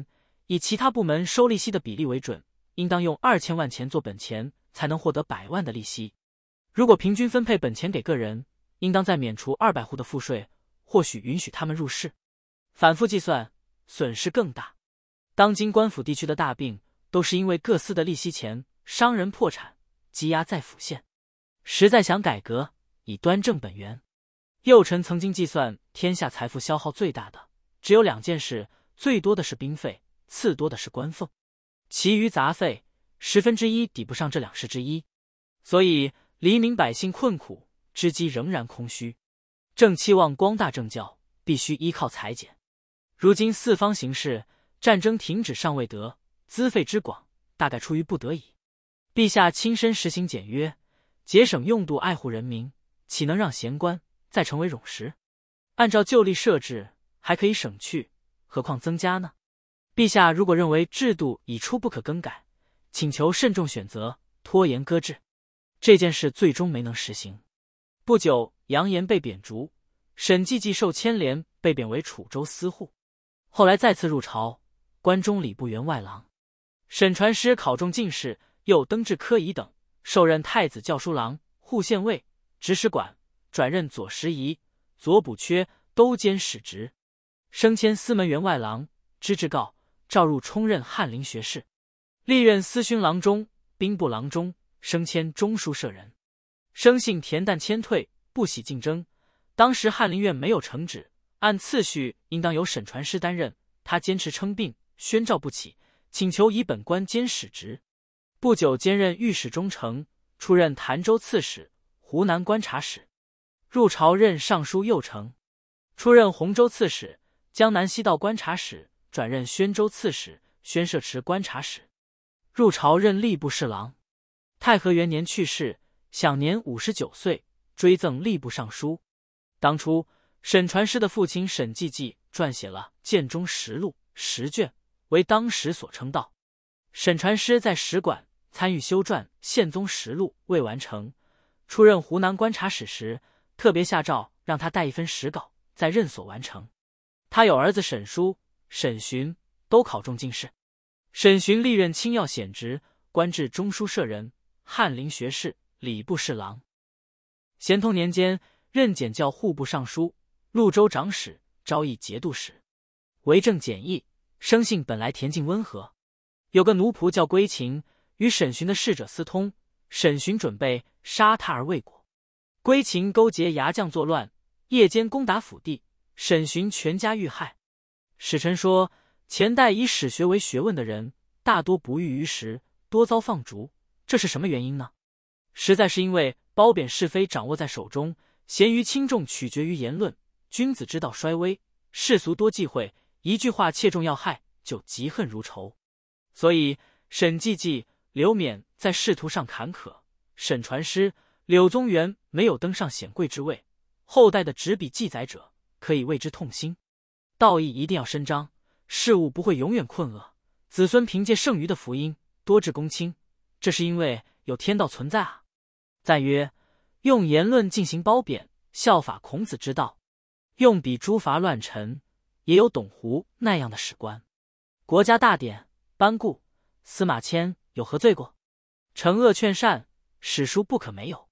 以其他部门收利息的比例为准，应当用二千万钱做本钱，才能获得百万的利息。如果平均分配本钱给个人，应当再免除二百户的赋税，或许允许他们入市。反复计算，损失更大。当今官府地区的大病，都是因为各司的利息钱，商人破产，积压在府县。实在想改革，以端正本源。右臣曾经计算，天下财富消耗最大的只有两件事，最多的是兵费，次多的是官俸，其余杂费十分之一抵不上这两事之一。所以黎民百姓困苦，之机仍然空虚。正期望光大政教，必须依靠裁减。如今四方形势，战争停止尚未得，资费之广，大概出于不得已。陛下亲身实行简约，节省用度，爱护人民，岂能让闲官再成为冗食？按照旧例设置，还可以省去，何况增加呢？陛下如果认为制度已出不可更改，请求慎重选择，拖延搁置。这件事最终没能实行。不久，杨炎被贬逐，沈季季受牵连，被贬为楚州司户。后来再次入朝，官中礼部员外郎。沈传师考中进士，又登至科仪等，受任太子校书郎、护县尉、直史馆，转任左拾遗、左补缺，都兼使职。升迁司门员外郎，知制告，召入充任翰林学士，历任司勋郎中、兵部郎中，升迁中书舍人。生性恬淡谦退，不喜竞争。当时翰林院没有承旨，按次序应当由沈传师担任，他坚持称病，宣召不起，请求以本官兼使职。不久兼任御史中丞，出任潭州刺史、湖南观察使。入朝任尚书右丞，出任洪州刺史、江南西道观察使，转任宣州刺史、宣摄池观察使。入朝任吏部侍郎。太和元年去世，享年五十九岁，追赠吏部尚书。当初沈传师的父亲沈季季撰写了《建中实录》十卷，为当时所称道。沈传师在使馆参与修撰《宪宗实录》未完成，出任湖南观察使时，特别下诏让他带一份史稿，在任所完成。他有儿子沈书、沈询，都考中进士。沈询历任清要显职，官至中书舍人、翰林学士、礼部侍郎。咸通年间，任检校户部尚书、潞州长史、昭义节度使，为政简易，生性本来恬静温和。有个奴仆叫归秦，与沈询的侍者私通，沈询准备杀他而未果。归秦勾结牙将作乱，夜间攻打府地，沈询全家遇害。史臣说，前代以史学为学问的人，大多不遇于时，多遭放逐，这是什么原因呢？实在是因为褒贬是非掌握在手中，贤愚轻重取决于言论，君子之道衰微，世俗多忌讳，一句话切中要害，就嫉恨如仇。所以沈季季、刘勉在仕途上坎坷，沈传师、柳宗元没有登上显贵之位，后代的执笔记载者可以为之痛心。道义一定要伸张，事物不会永远困厄，子孙凭借剩余的福音多至公卿，这是因为有天道存在啊。赞曰：用言论进行褒贬，效法孔子之道；用笔诛伐乱臣，也有董狐那样的史官。国家大典颁布，司马迁有何罪过？惩恶劝善，史书不可没有。